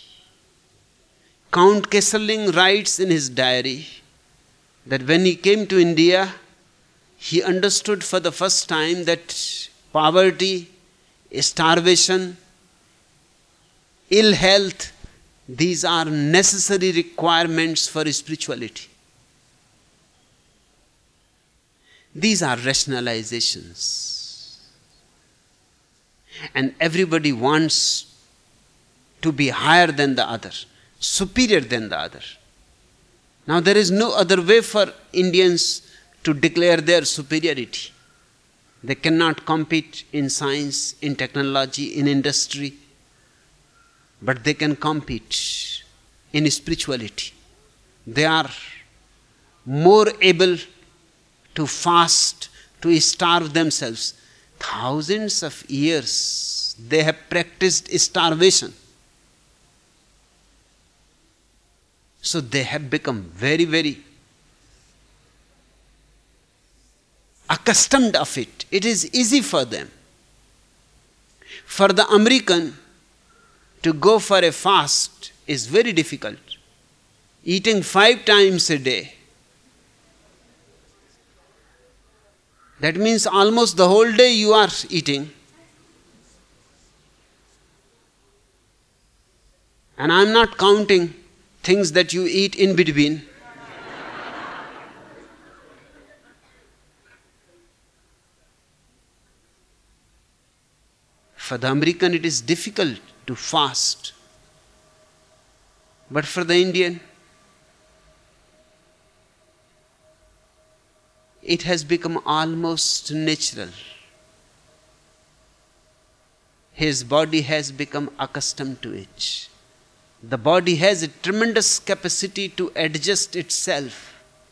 Count Kesselring writes in his diary that when he came to India, he understood for the first time that poverty, starvation, ill health, these are necessary requirements for spirituality. These are rationalizations. And everybody wants to be higher than the other, superior than the other. Now there is no other way for Indians to declare their superiority. They cannot compete in science, in technology, in industry, but they can compete in spirituality. They are more able to fast, to starve themselves. Thousands of years they have practiced starvation. So they have become very, very accustomed of it. It is easy for them. For the American to go for a fast is very difficult. Eating five times a day. That means almost the whole day you are eating. And I am not counting things that you eat in between. For the American it is difficult to fast. But for the Indian, it has become almost natural. His body has become accustomed to it. The body has a tremendous capacity to adjust itself.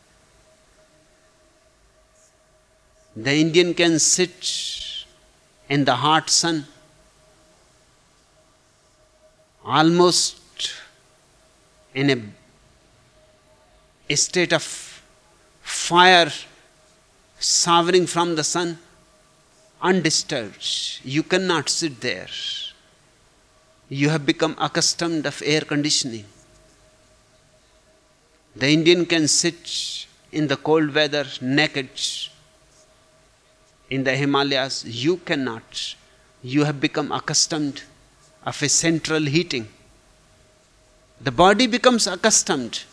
The Indian can sit in the hot sun, almost in a, a state of fire, showering from the sun, undisturbed. You cannot sit there. You have become accustomed of air conditioning. The Indian can sit in the cold weather naked in the Himalayas. You cannot. You have become accustomed of a central heating. The body becomes accustomed.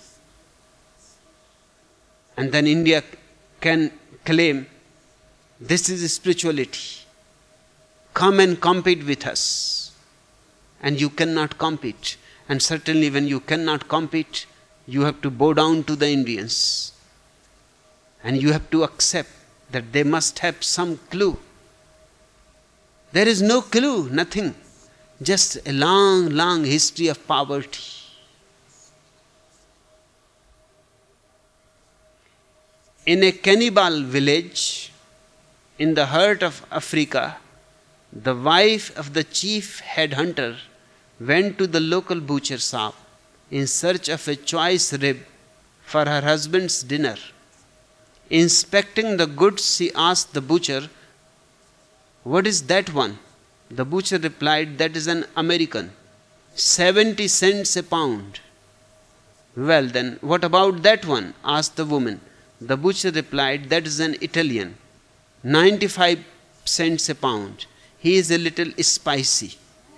And then India can claim, this is spirituality. Come and compete with us. And you cannot compete. And certainly when you cannot compete, you have to bow down to the Indians. And you have to accept that they must have some clue. There is no clue, nothing. Just a long, long history of poverty. In a cannibal village in the heart of Africa, the wife of the chief headhunter went to the local butcher shop in search of a choice rib for her husband's dinner. Inspecting the goods, she asked the butcher, "What is that one?" The butcher replied, "That is an American, seventy cents a pound." "Well then, what about that one?" asked the woman. The butcher replied, "That is an Italian, ninety-five cents a pound. He is a little spicy."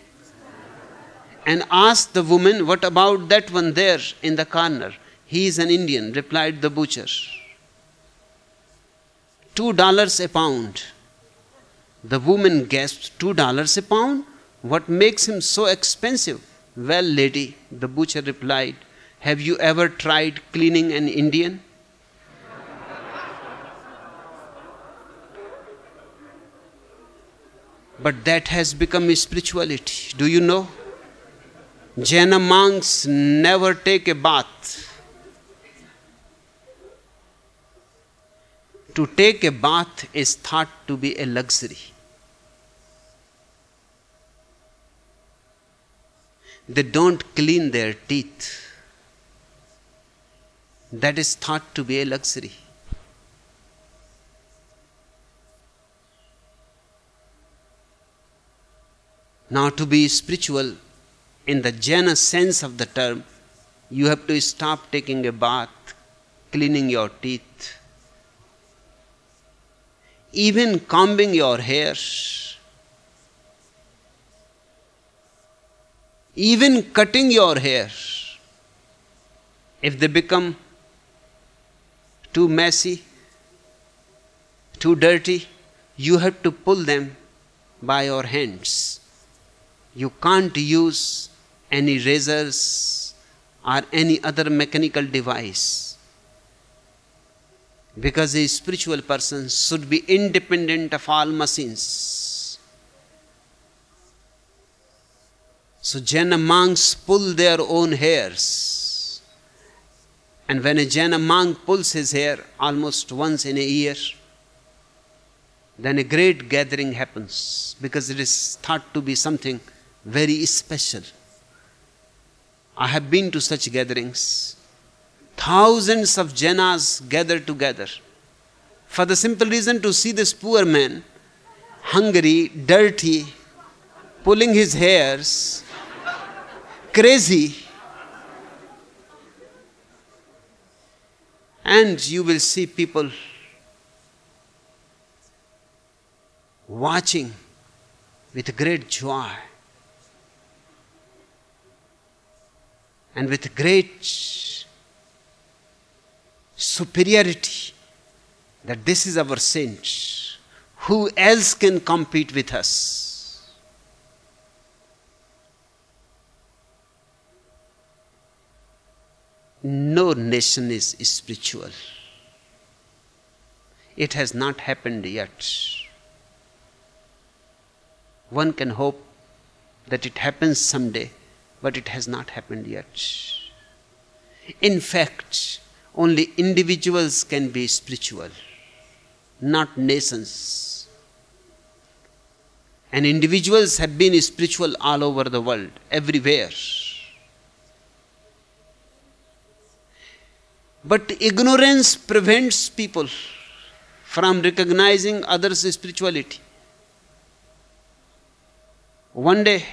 And asked the woman, "What about that one there in the corner?" "He is an Indian," replied the butcher. Two dollars a pound. The woman gasped, Two dollars a pound? What makes him so expensive?" "Well, lady," the butcher replied, "have you ever tried cleaning an Indian?" But that has become spirituality. Do you know? Jaina monks never take a bath. To take a bath is thought to be a luxury. They don't clean their teeth. That is thought to be a luxury. Now, to be spiritual in the Jaina sense of the term, you have to stop taking a bath, cleaning your teeth, even combing your hair, even cutting your hair. If they become too messy, too dirty, you have to pull them by your hands. You can't use any razors or any other mechanical device, because a spiritual person should be independent of all machines. So Jaina monks pull their own hairs, and when a Jaina monk pulls his hair almost once in a year, then a great gathering happens, because it is thought to be something very special. I have been to such gatherings. Thousands of Jainas gather together for the simple reason to see this poor man, hungry, dirty, pulling his hairs, crazy. And you will see people watching with great joy and with great superiority, that this is our saint. Who else can compete with us? No nation is spiritual. It has not happened yet. One can hope that it happens someday, but it has not happened yet. In fact, only individuals can be spiritual, not nations. And individuals have been spiritual all over the world, everywhere. But ignorance prevents people from recognizing others' spirituality. One day,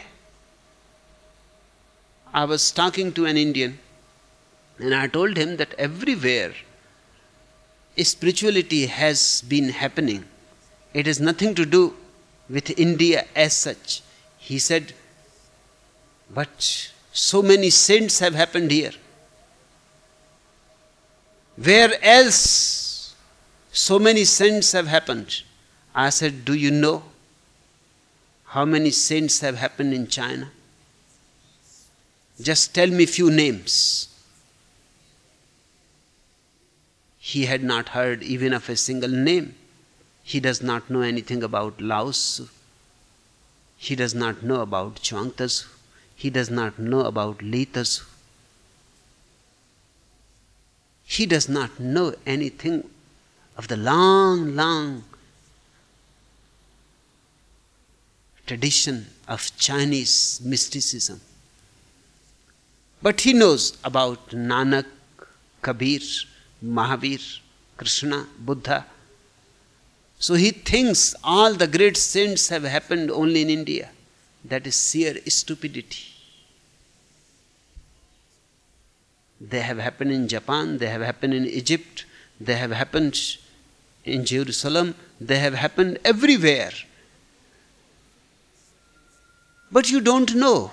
I was talking to an Indian, and I told him that everywhere spirituality has been happening. It has nothing to do with India as such. He said, but so many saints have happened here. Where else so many saints have happened? I said, do you know how many saints have happened in China? Just tell me few names. He had not heard even of a single name. He does not know anything about Lao Tzu. He does not know about Chuang Tzu. He does not know about Li Tzu. He does not know anything of the long, long tradition of Chinese mysticism. But he knows about Nanak, Kabir, Mahavir, Krishna, Buddha. So he thinks all the great saints have happened only in India. That is sheer stupidity. They have happened in Japan, they have happened in Egypt, they have happened in Jerusalem, they have happened everywhere. But you don't know.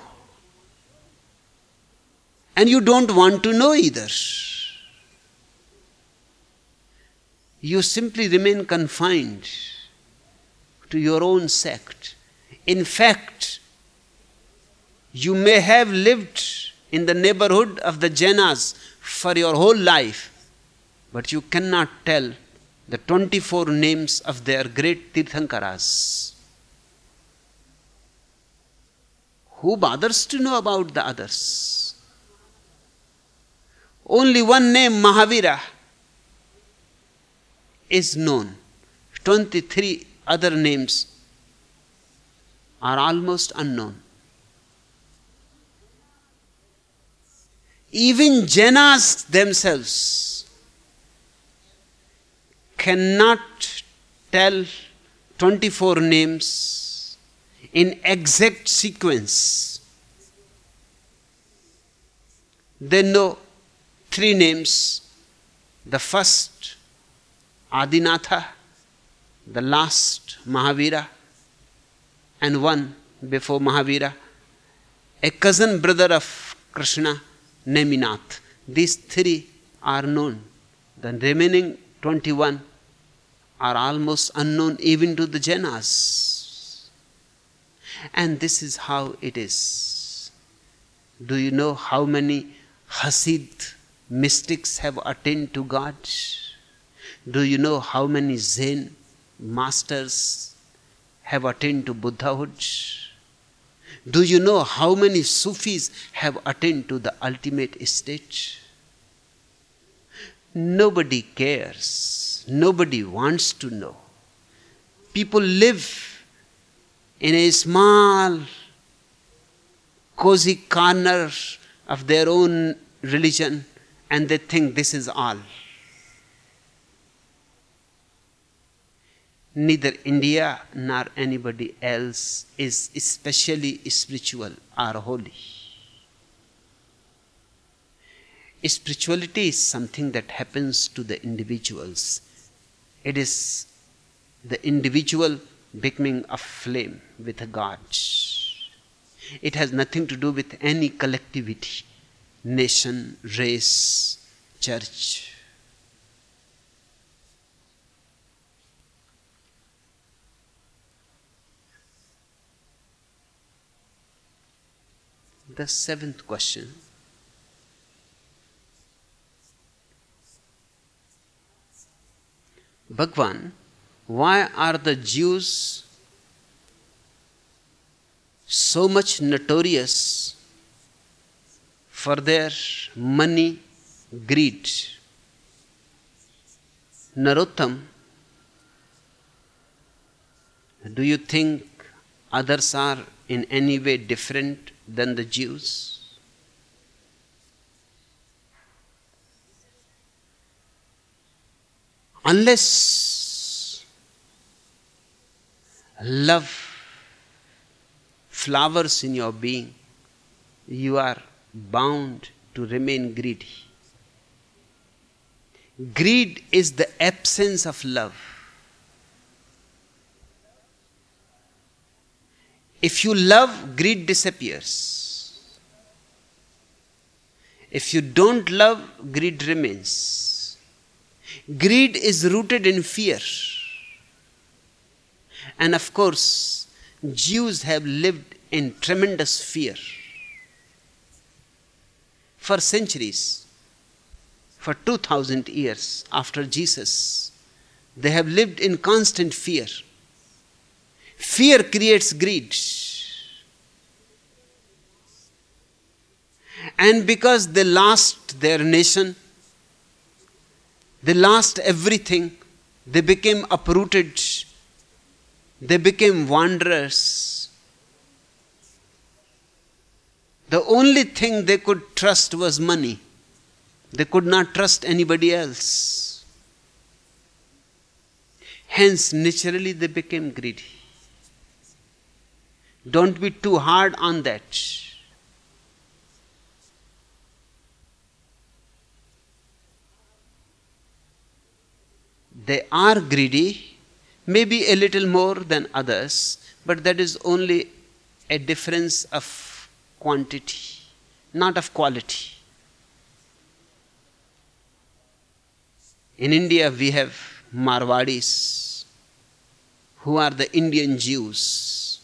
And you don't want to know either. You simply remain confined to your own sect. In fact, you may have lived in the neighborhood of the Jainas for your whole life, but you cannot tell the twenty-four names of their great Tirthankaras. Who bothers to know about the others? Only one name, Mahavira, is known. twenty-three other names are almost unknown. Even Jainas themselves cannot tell twenty-four names in exact sequence. They know three names. The first, Adinatha, the last, Mahavira, and one before Mahavira, a cousin brother of Krishna, Neminath. These three are known. The remaining twenty-one are almost unknown even to the Jainas. And this is how it is. Do you know how many Hasid mystics have attained to God? Do you know how many Zen masters have attained to Buddhahood? Do you know how many Sufis have attained to the ultimate state? Nobody cares. Nobody wants to know. People live in a small, cozy corner of their own religion and they think this is all. Neither India nor anybody else is especially spiritual or holy. Spirituality is something that happens to the individuals. It is the individual becoming a flame with a God. It has nothing to do with any collectivity, nation, race, church. The seventh question. Bhagwan, why are the Jews so much notorious for their money greed? Narottam, do you think others are in any way different than the Jews? Unless love flowers in your being, you are bound to remain greedy. Greed is the absence of love. If you love, greed disappears. If you don't love, greed remains. Greed is rooted in fear. And of course, Jews have lived in tremendous fear for centuries. For two thousand years after Jesus, they have lived in constant fear. Fear creates greed. And because they lost their nation, they lost everything, They became uprooted. They became wanderers. The only thing they could trust was money. They could not trust anybody else. Hence, naturally, they became greedy. Don't be too hard on that. They are greedy, maybe a little more than others, but that is only a difference of quantity, not of quality. In India, we have Marwadis, who are the Indian Jews.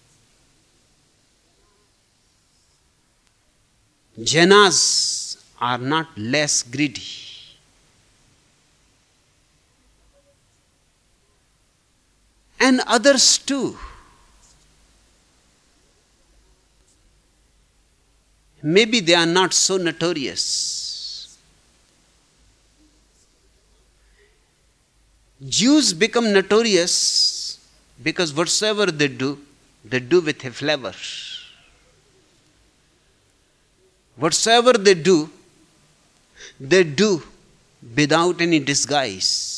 Jainas are not less greedy. And others too. Maybe they are not so notorious. Jews become notorious because whatsoever they do, they do with a flavor. Whatsoever they do, they do without any disguise.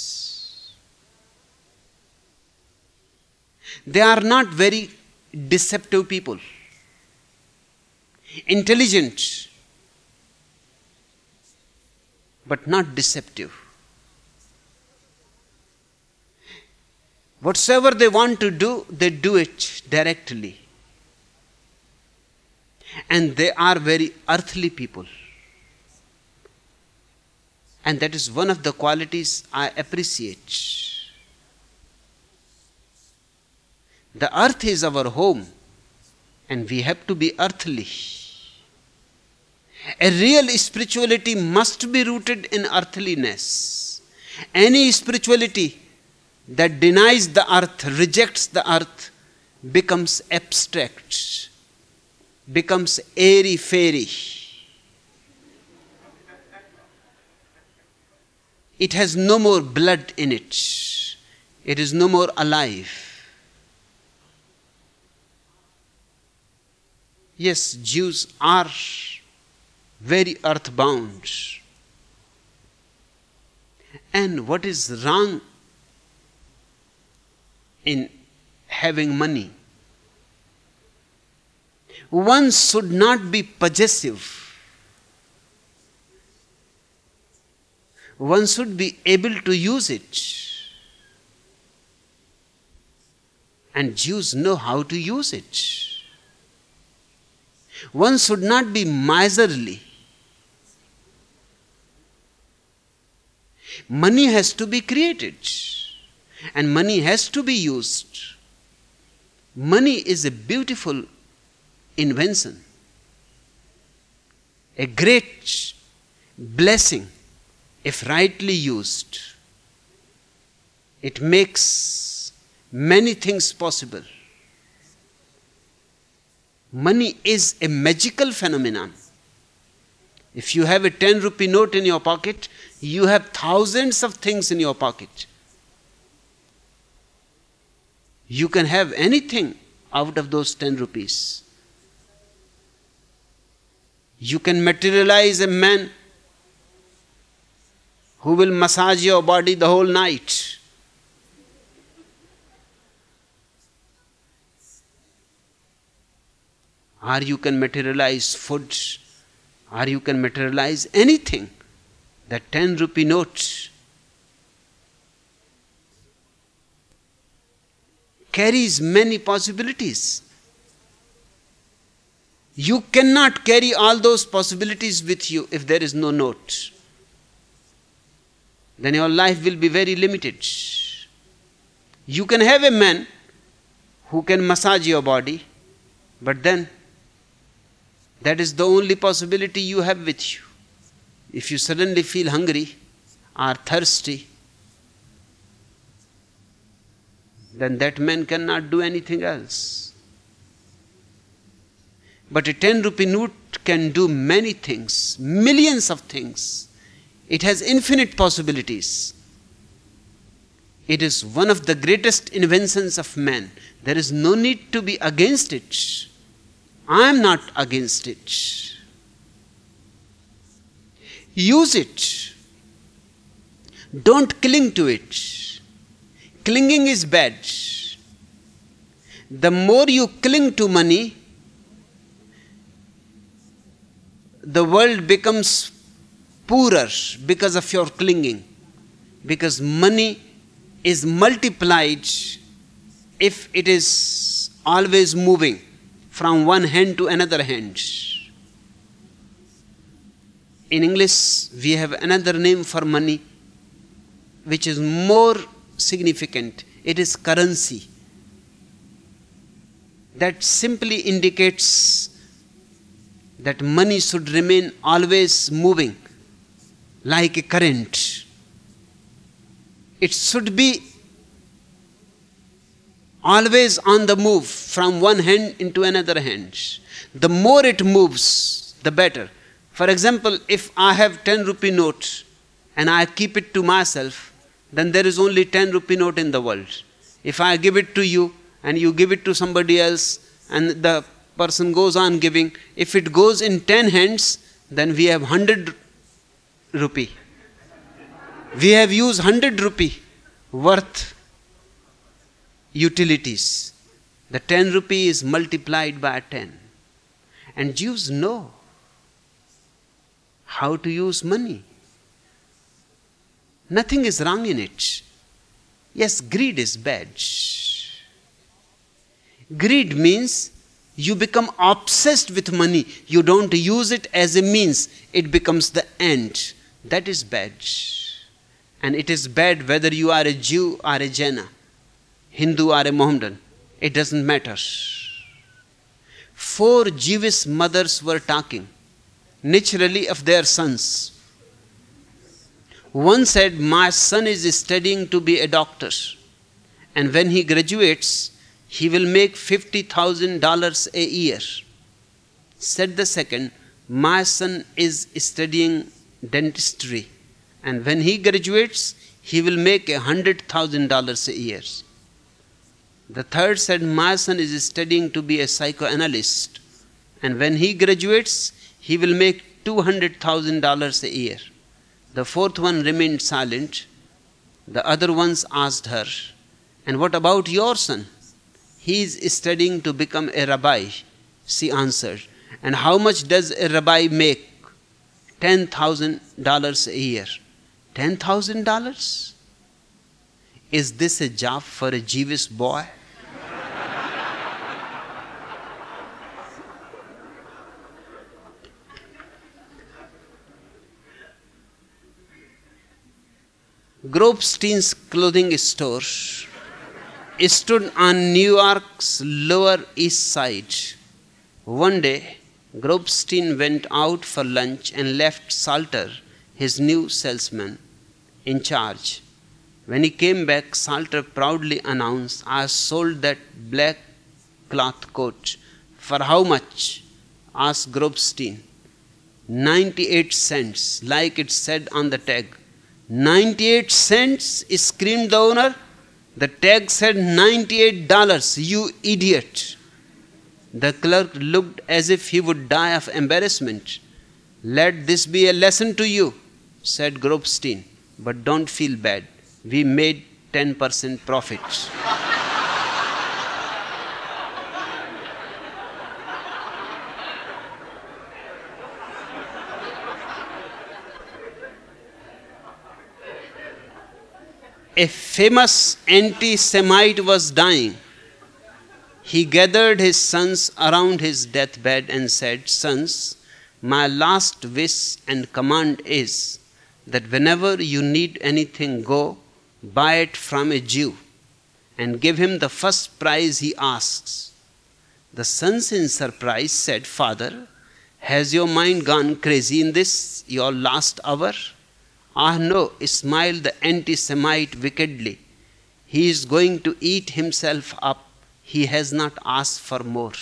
They are not very deceptive people. Intelligent, but not deceptive. Whatsoever they want to do, they do it directly. And they are very earthly people. And that is one of the qualities I appreciate. The earth is our home, and we have to be earthly. A real spirituality must be rooted in earthliness. Any spirituality that denies the earth, rejects the earth, becomes abstract, becomes airy-fairy. It has no more blood in it. It is no more alive. Yes, Jews are very earthbound. And what is wrong in having money? One should not be possessive. One should be able to use it. And Jews know how to use it. One should not be miserly. Money has to be created, and money has to be used. Money is a beautiful invention, a great blessing if rightly used. It makes many things possible. Money is a magical phenomenon. If you have a ten rupee note in your pocket, you have thousands of things in your pocket. You can have anything out of those ten rupees. You can materialize a man who will massage your body the whole night. Or you can materialize food, or you can materialize anything. That ten rupee note carries many possibilities. You cannot carry all those possibilities with you if there is no note. Then your life will be very limited. You can have a man who can massage your body, but then that is the only possibility you have with you. If you suddenly feel hungry or thirsty, then that man cannot do anything else. But a ten rupee note can do many things, millions of things. It has infinite possibilities. It is one of the greatest inventions of man. There is no need to be against it. I am not against it. Use it. Don't cling to it. Clinging is bad. The more you cling to money, the world becomes poorer because of your clinging. Because money is multiplied if it is always moving from one hand to another hand. In English, we have another name for money which is more significant. It is currency. That simply indicates that money should remain always moving like a current. It should be always on the move from one hand into another hand. The more it moves, the better. For example, if I have ten rupee note and I keep it to myself, then there is only ten rupee note in the world. If I give it to you and you give it to somebody else and the person goes on giving, if it goes in ten hands, then we have one hundred rupee. We have used one hundred rupee worth utilities. The ten rupee is multiplied by ten. And Jews know how to use money. Nothing is wrong in it. Yes, greed is bad. Greed means you become obsessed with money. You don't use it as a means. It becomes the end. That is bad. And it is bad whether you are a Jew or a Jaina, Hindu or a Mohammedan. It doesn't matter. Four Jewish mothers were talking naturally of their sons. One said, my son is studying to be a doctor, and when he graduates, he will make fifty thousand dollars a year. Said the second, my son is studying dentistry, and when he graduates, he will make a hundred thousand dollars a year. The third said, my son is studying to be a psychoanalyst, and when he graduates, he will make two hundred thousand dollars a year. The fourth one remained silent. The other ones asked her, and what about your son? He is studying to become a rabbi, she answered. And how much does a rabbi make? Ten thousand dollars a year. Ten thousand dollars? Is this a job for a Jewish boy? Grobstein's clothing store stood on New York's Lower East Side. One day, Grobstein went out for lunch and left Salter, his new salesman, in charge. When he came back, Salter proudly announced, I sold that black cloth coat. For how much? Asked Grobstein. ninety-eight cents, like it said on the tag. ninety-eight cents, screamed the owner. The tag said ninety-eight dollars, you idiot. The clerk looked as if he would die of embarrassment. Let this be a lesson to you, said Grobstein, but don't feel bad. We made ten percent profit. A famous anti-Semite was dying. He gathered his sons around his deathbed and said, Sons, my last wish and command is that whenever you need anything, go buy it from a Jew and give him the first price he asks. The sons in surprise said, Father, has your mind gone crazy in this, your last hour? Ah no, smiled the anti-Semite wickedly. He is going to eat himself up. He has not asked for more.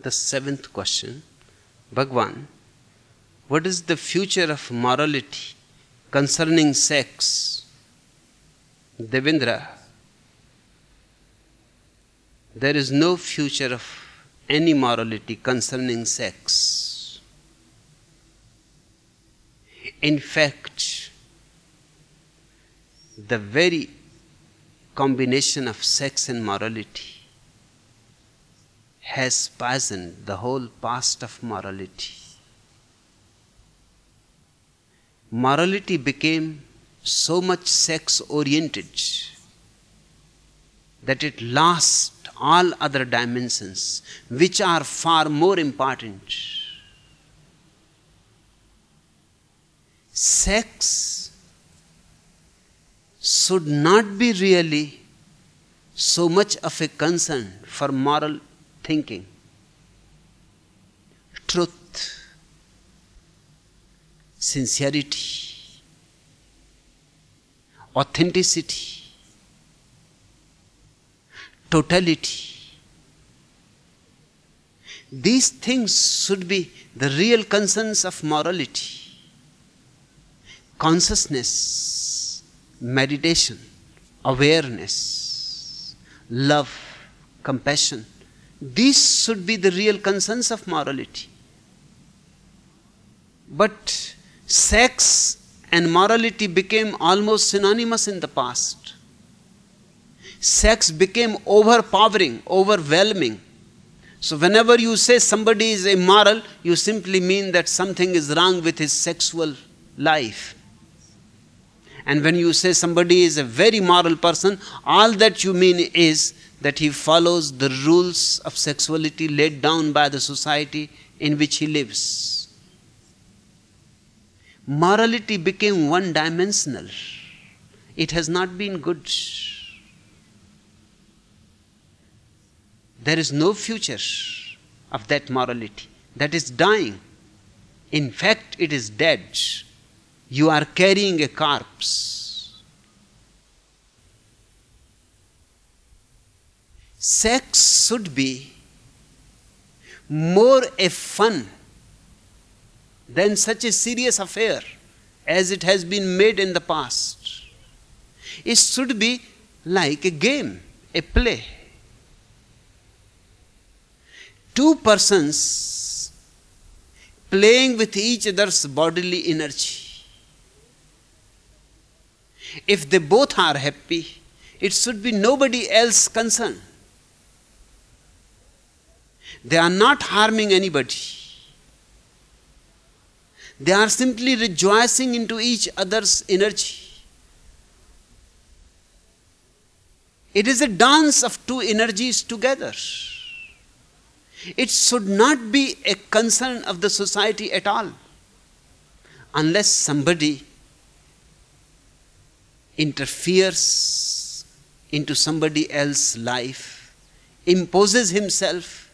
The seventh question. Bhagwan, what is the future of morality concerning sex? Devendra, there is no future of any morality concerning sex. In fact, the very combination of sex and morality has poisoned the whole past of morality. Morality became so much sex-oriented that it lost all other dimensions which are far more important. Sex should not be really so much of a concern for moral thinking. Truth, sincerity, authenticity, totality. These things should be the real concerns of morality. Consciousness, meditation, awareness, love, compassion. These should be the real concerns of morality. But sex and morality became almost synonymous in the past. Sex became overpowering, overwhelming. So whenever you say somebody is immoral, you simply mean that something is wrong with his sexual life. And when you say somebody is a very moral person, all that you mean is that he follows the rules of sexuality laid down by the society in which he lives. Morality became one-dimensional. It has not been good. There is no future of that morality. That is dying. In fact, it is dead. You are carrying a corpse. Sex should be more a fun than such a serious affair as it has been made in the past. It should be like a game, a play. Two persons playing with each other's bodily energy. If they both are happy, it should be nobody else concerned. They are not harming anybody. They are simply rejoicing into each other's energy. It is a dance of two energies together. It should not be a concern of the society at all, unless somebody interferes into somebody else's life, imposes himself,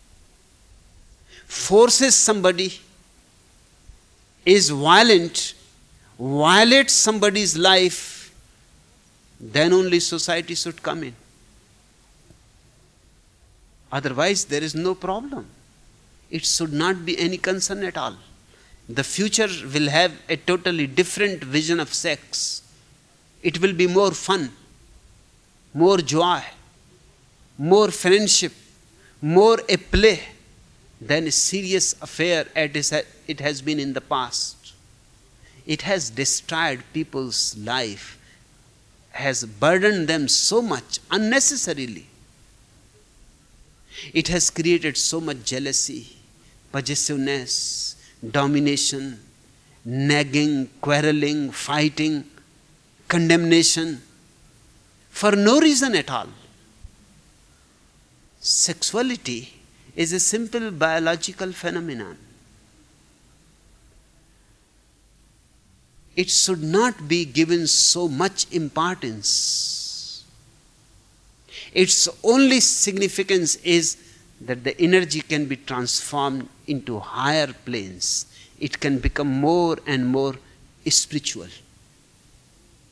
forces somebody, is violent, violates somebody's life, then only society should come in. Otherwise, there is no problem. It should not be any concern at all. The future will have a totally different vision of sex. It will be more fun, more joy, more friendship, more a play than a serious affair as it has been in the past. It has destroyed people's life, has burdened them so much unnecessarily. It has created so much jealousy, possessiveness, domination, nagging, quarreling, fighting, condemnation, for no reason at all. Sexuality is a simple biological phenomenon. It should not be given so much importance. Its only significance is that the energy can be transformed into higher planes. It can become more and more spiritual.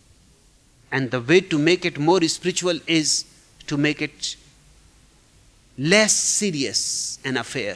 And the way to make it more spiritual is to make it less serious an affair.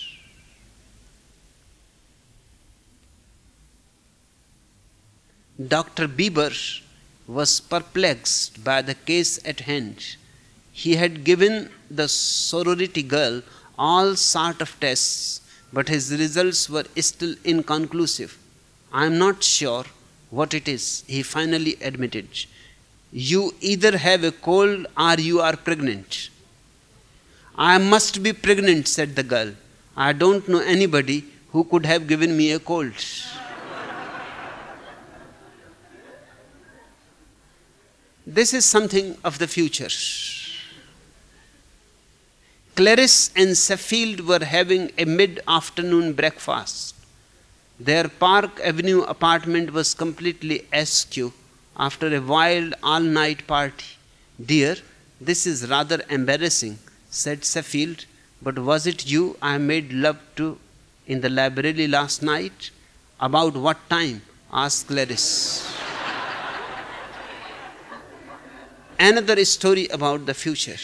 Doctor Bieber was perplexed by the case at hand. He had given the sorority girl all sort of tests, but his results were still inconclusive. I am not sure what it is, he finally admitted. You either have a cold or you are pregnant. I must be pregnant, said the girl. I don't know anybody who could have given me a cold. This is something of the future. Clarice and Sheffield were having a mid-afternoon breakfast. Their Park Avenue apartment was completely askew after a wild all-night party. Dear, this is rather embarrassing, said Sheffield, but was it you I made love to in the library last night? About what time? Asked Clarice. Another story about the future.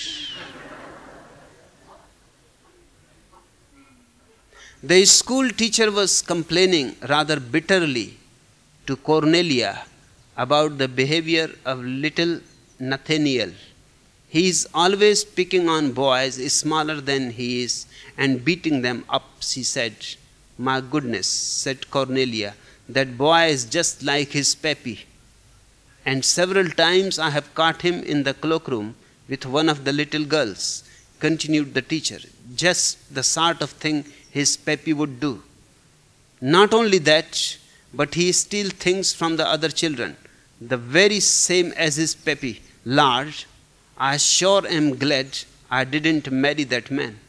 The school teacher was complaining rather bitterly to Cornelia about the behavior of little Nathaniel. He is always picking on boys smaller than he is and beating them up, she said. My goodness, said Cornelia, that boy is just like his pappy. And several times I have caught him in the cloakroom with one of the little girls, continued the teacher. Just the sort of thing his pappy would do. Not only that, but he steals things from the other children, the very same as his pappy. Large, I sure am glad I didn't marry that man.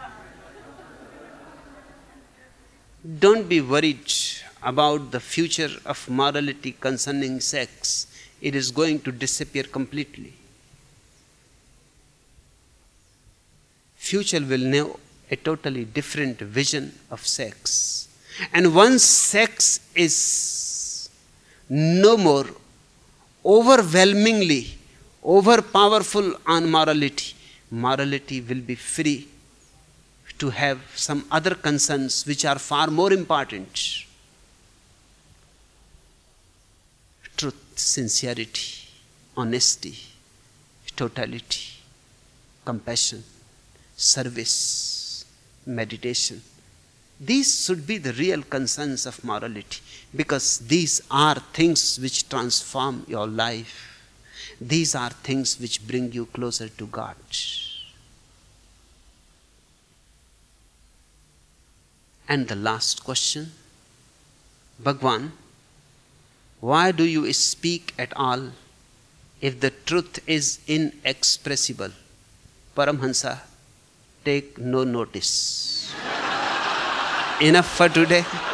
Don't be worried about the future of morality concerning sex. It is going to disappear completely. Future will know a totally different vision of sex. And once sex is no more overwhelmingly overpowerful on morality, morality will be free to have some other concerns which are far more important. Truth, sincerity, honesty, totality, compassion, service, meditation. These should be the real concerns of morality, because these are things which transform your life. These are things which bring you closer to God. And the last question, Bhagwan, why do you speak at all if the truth is inexpressible? Paramhansa, take no notice. Enough for today.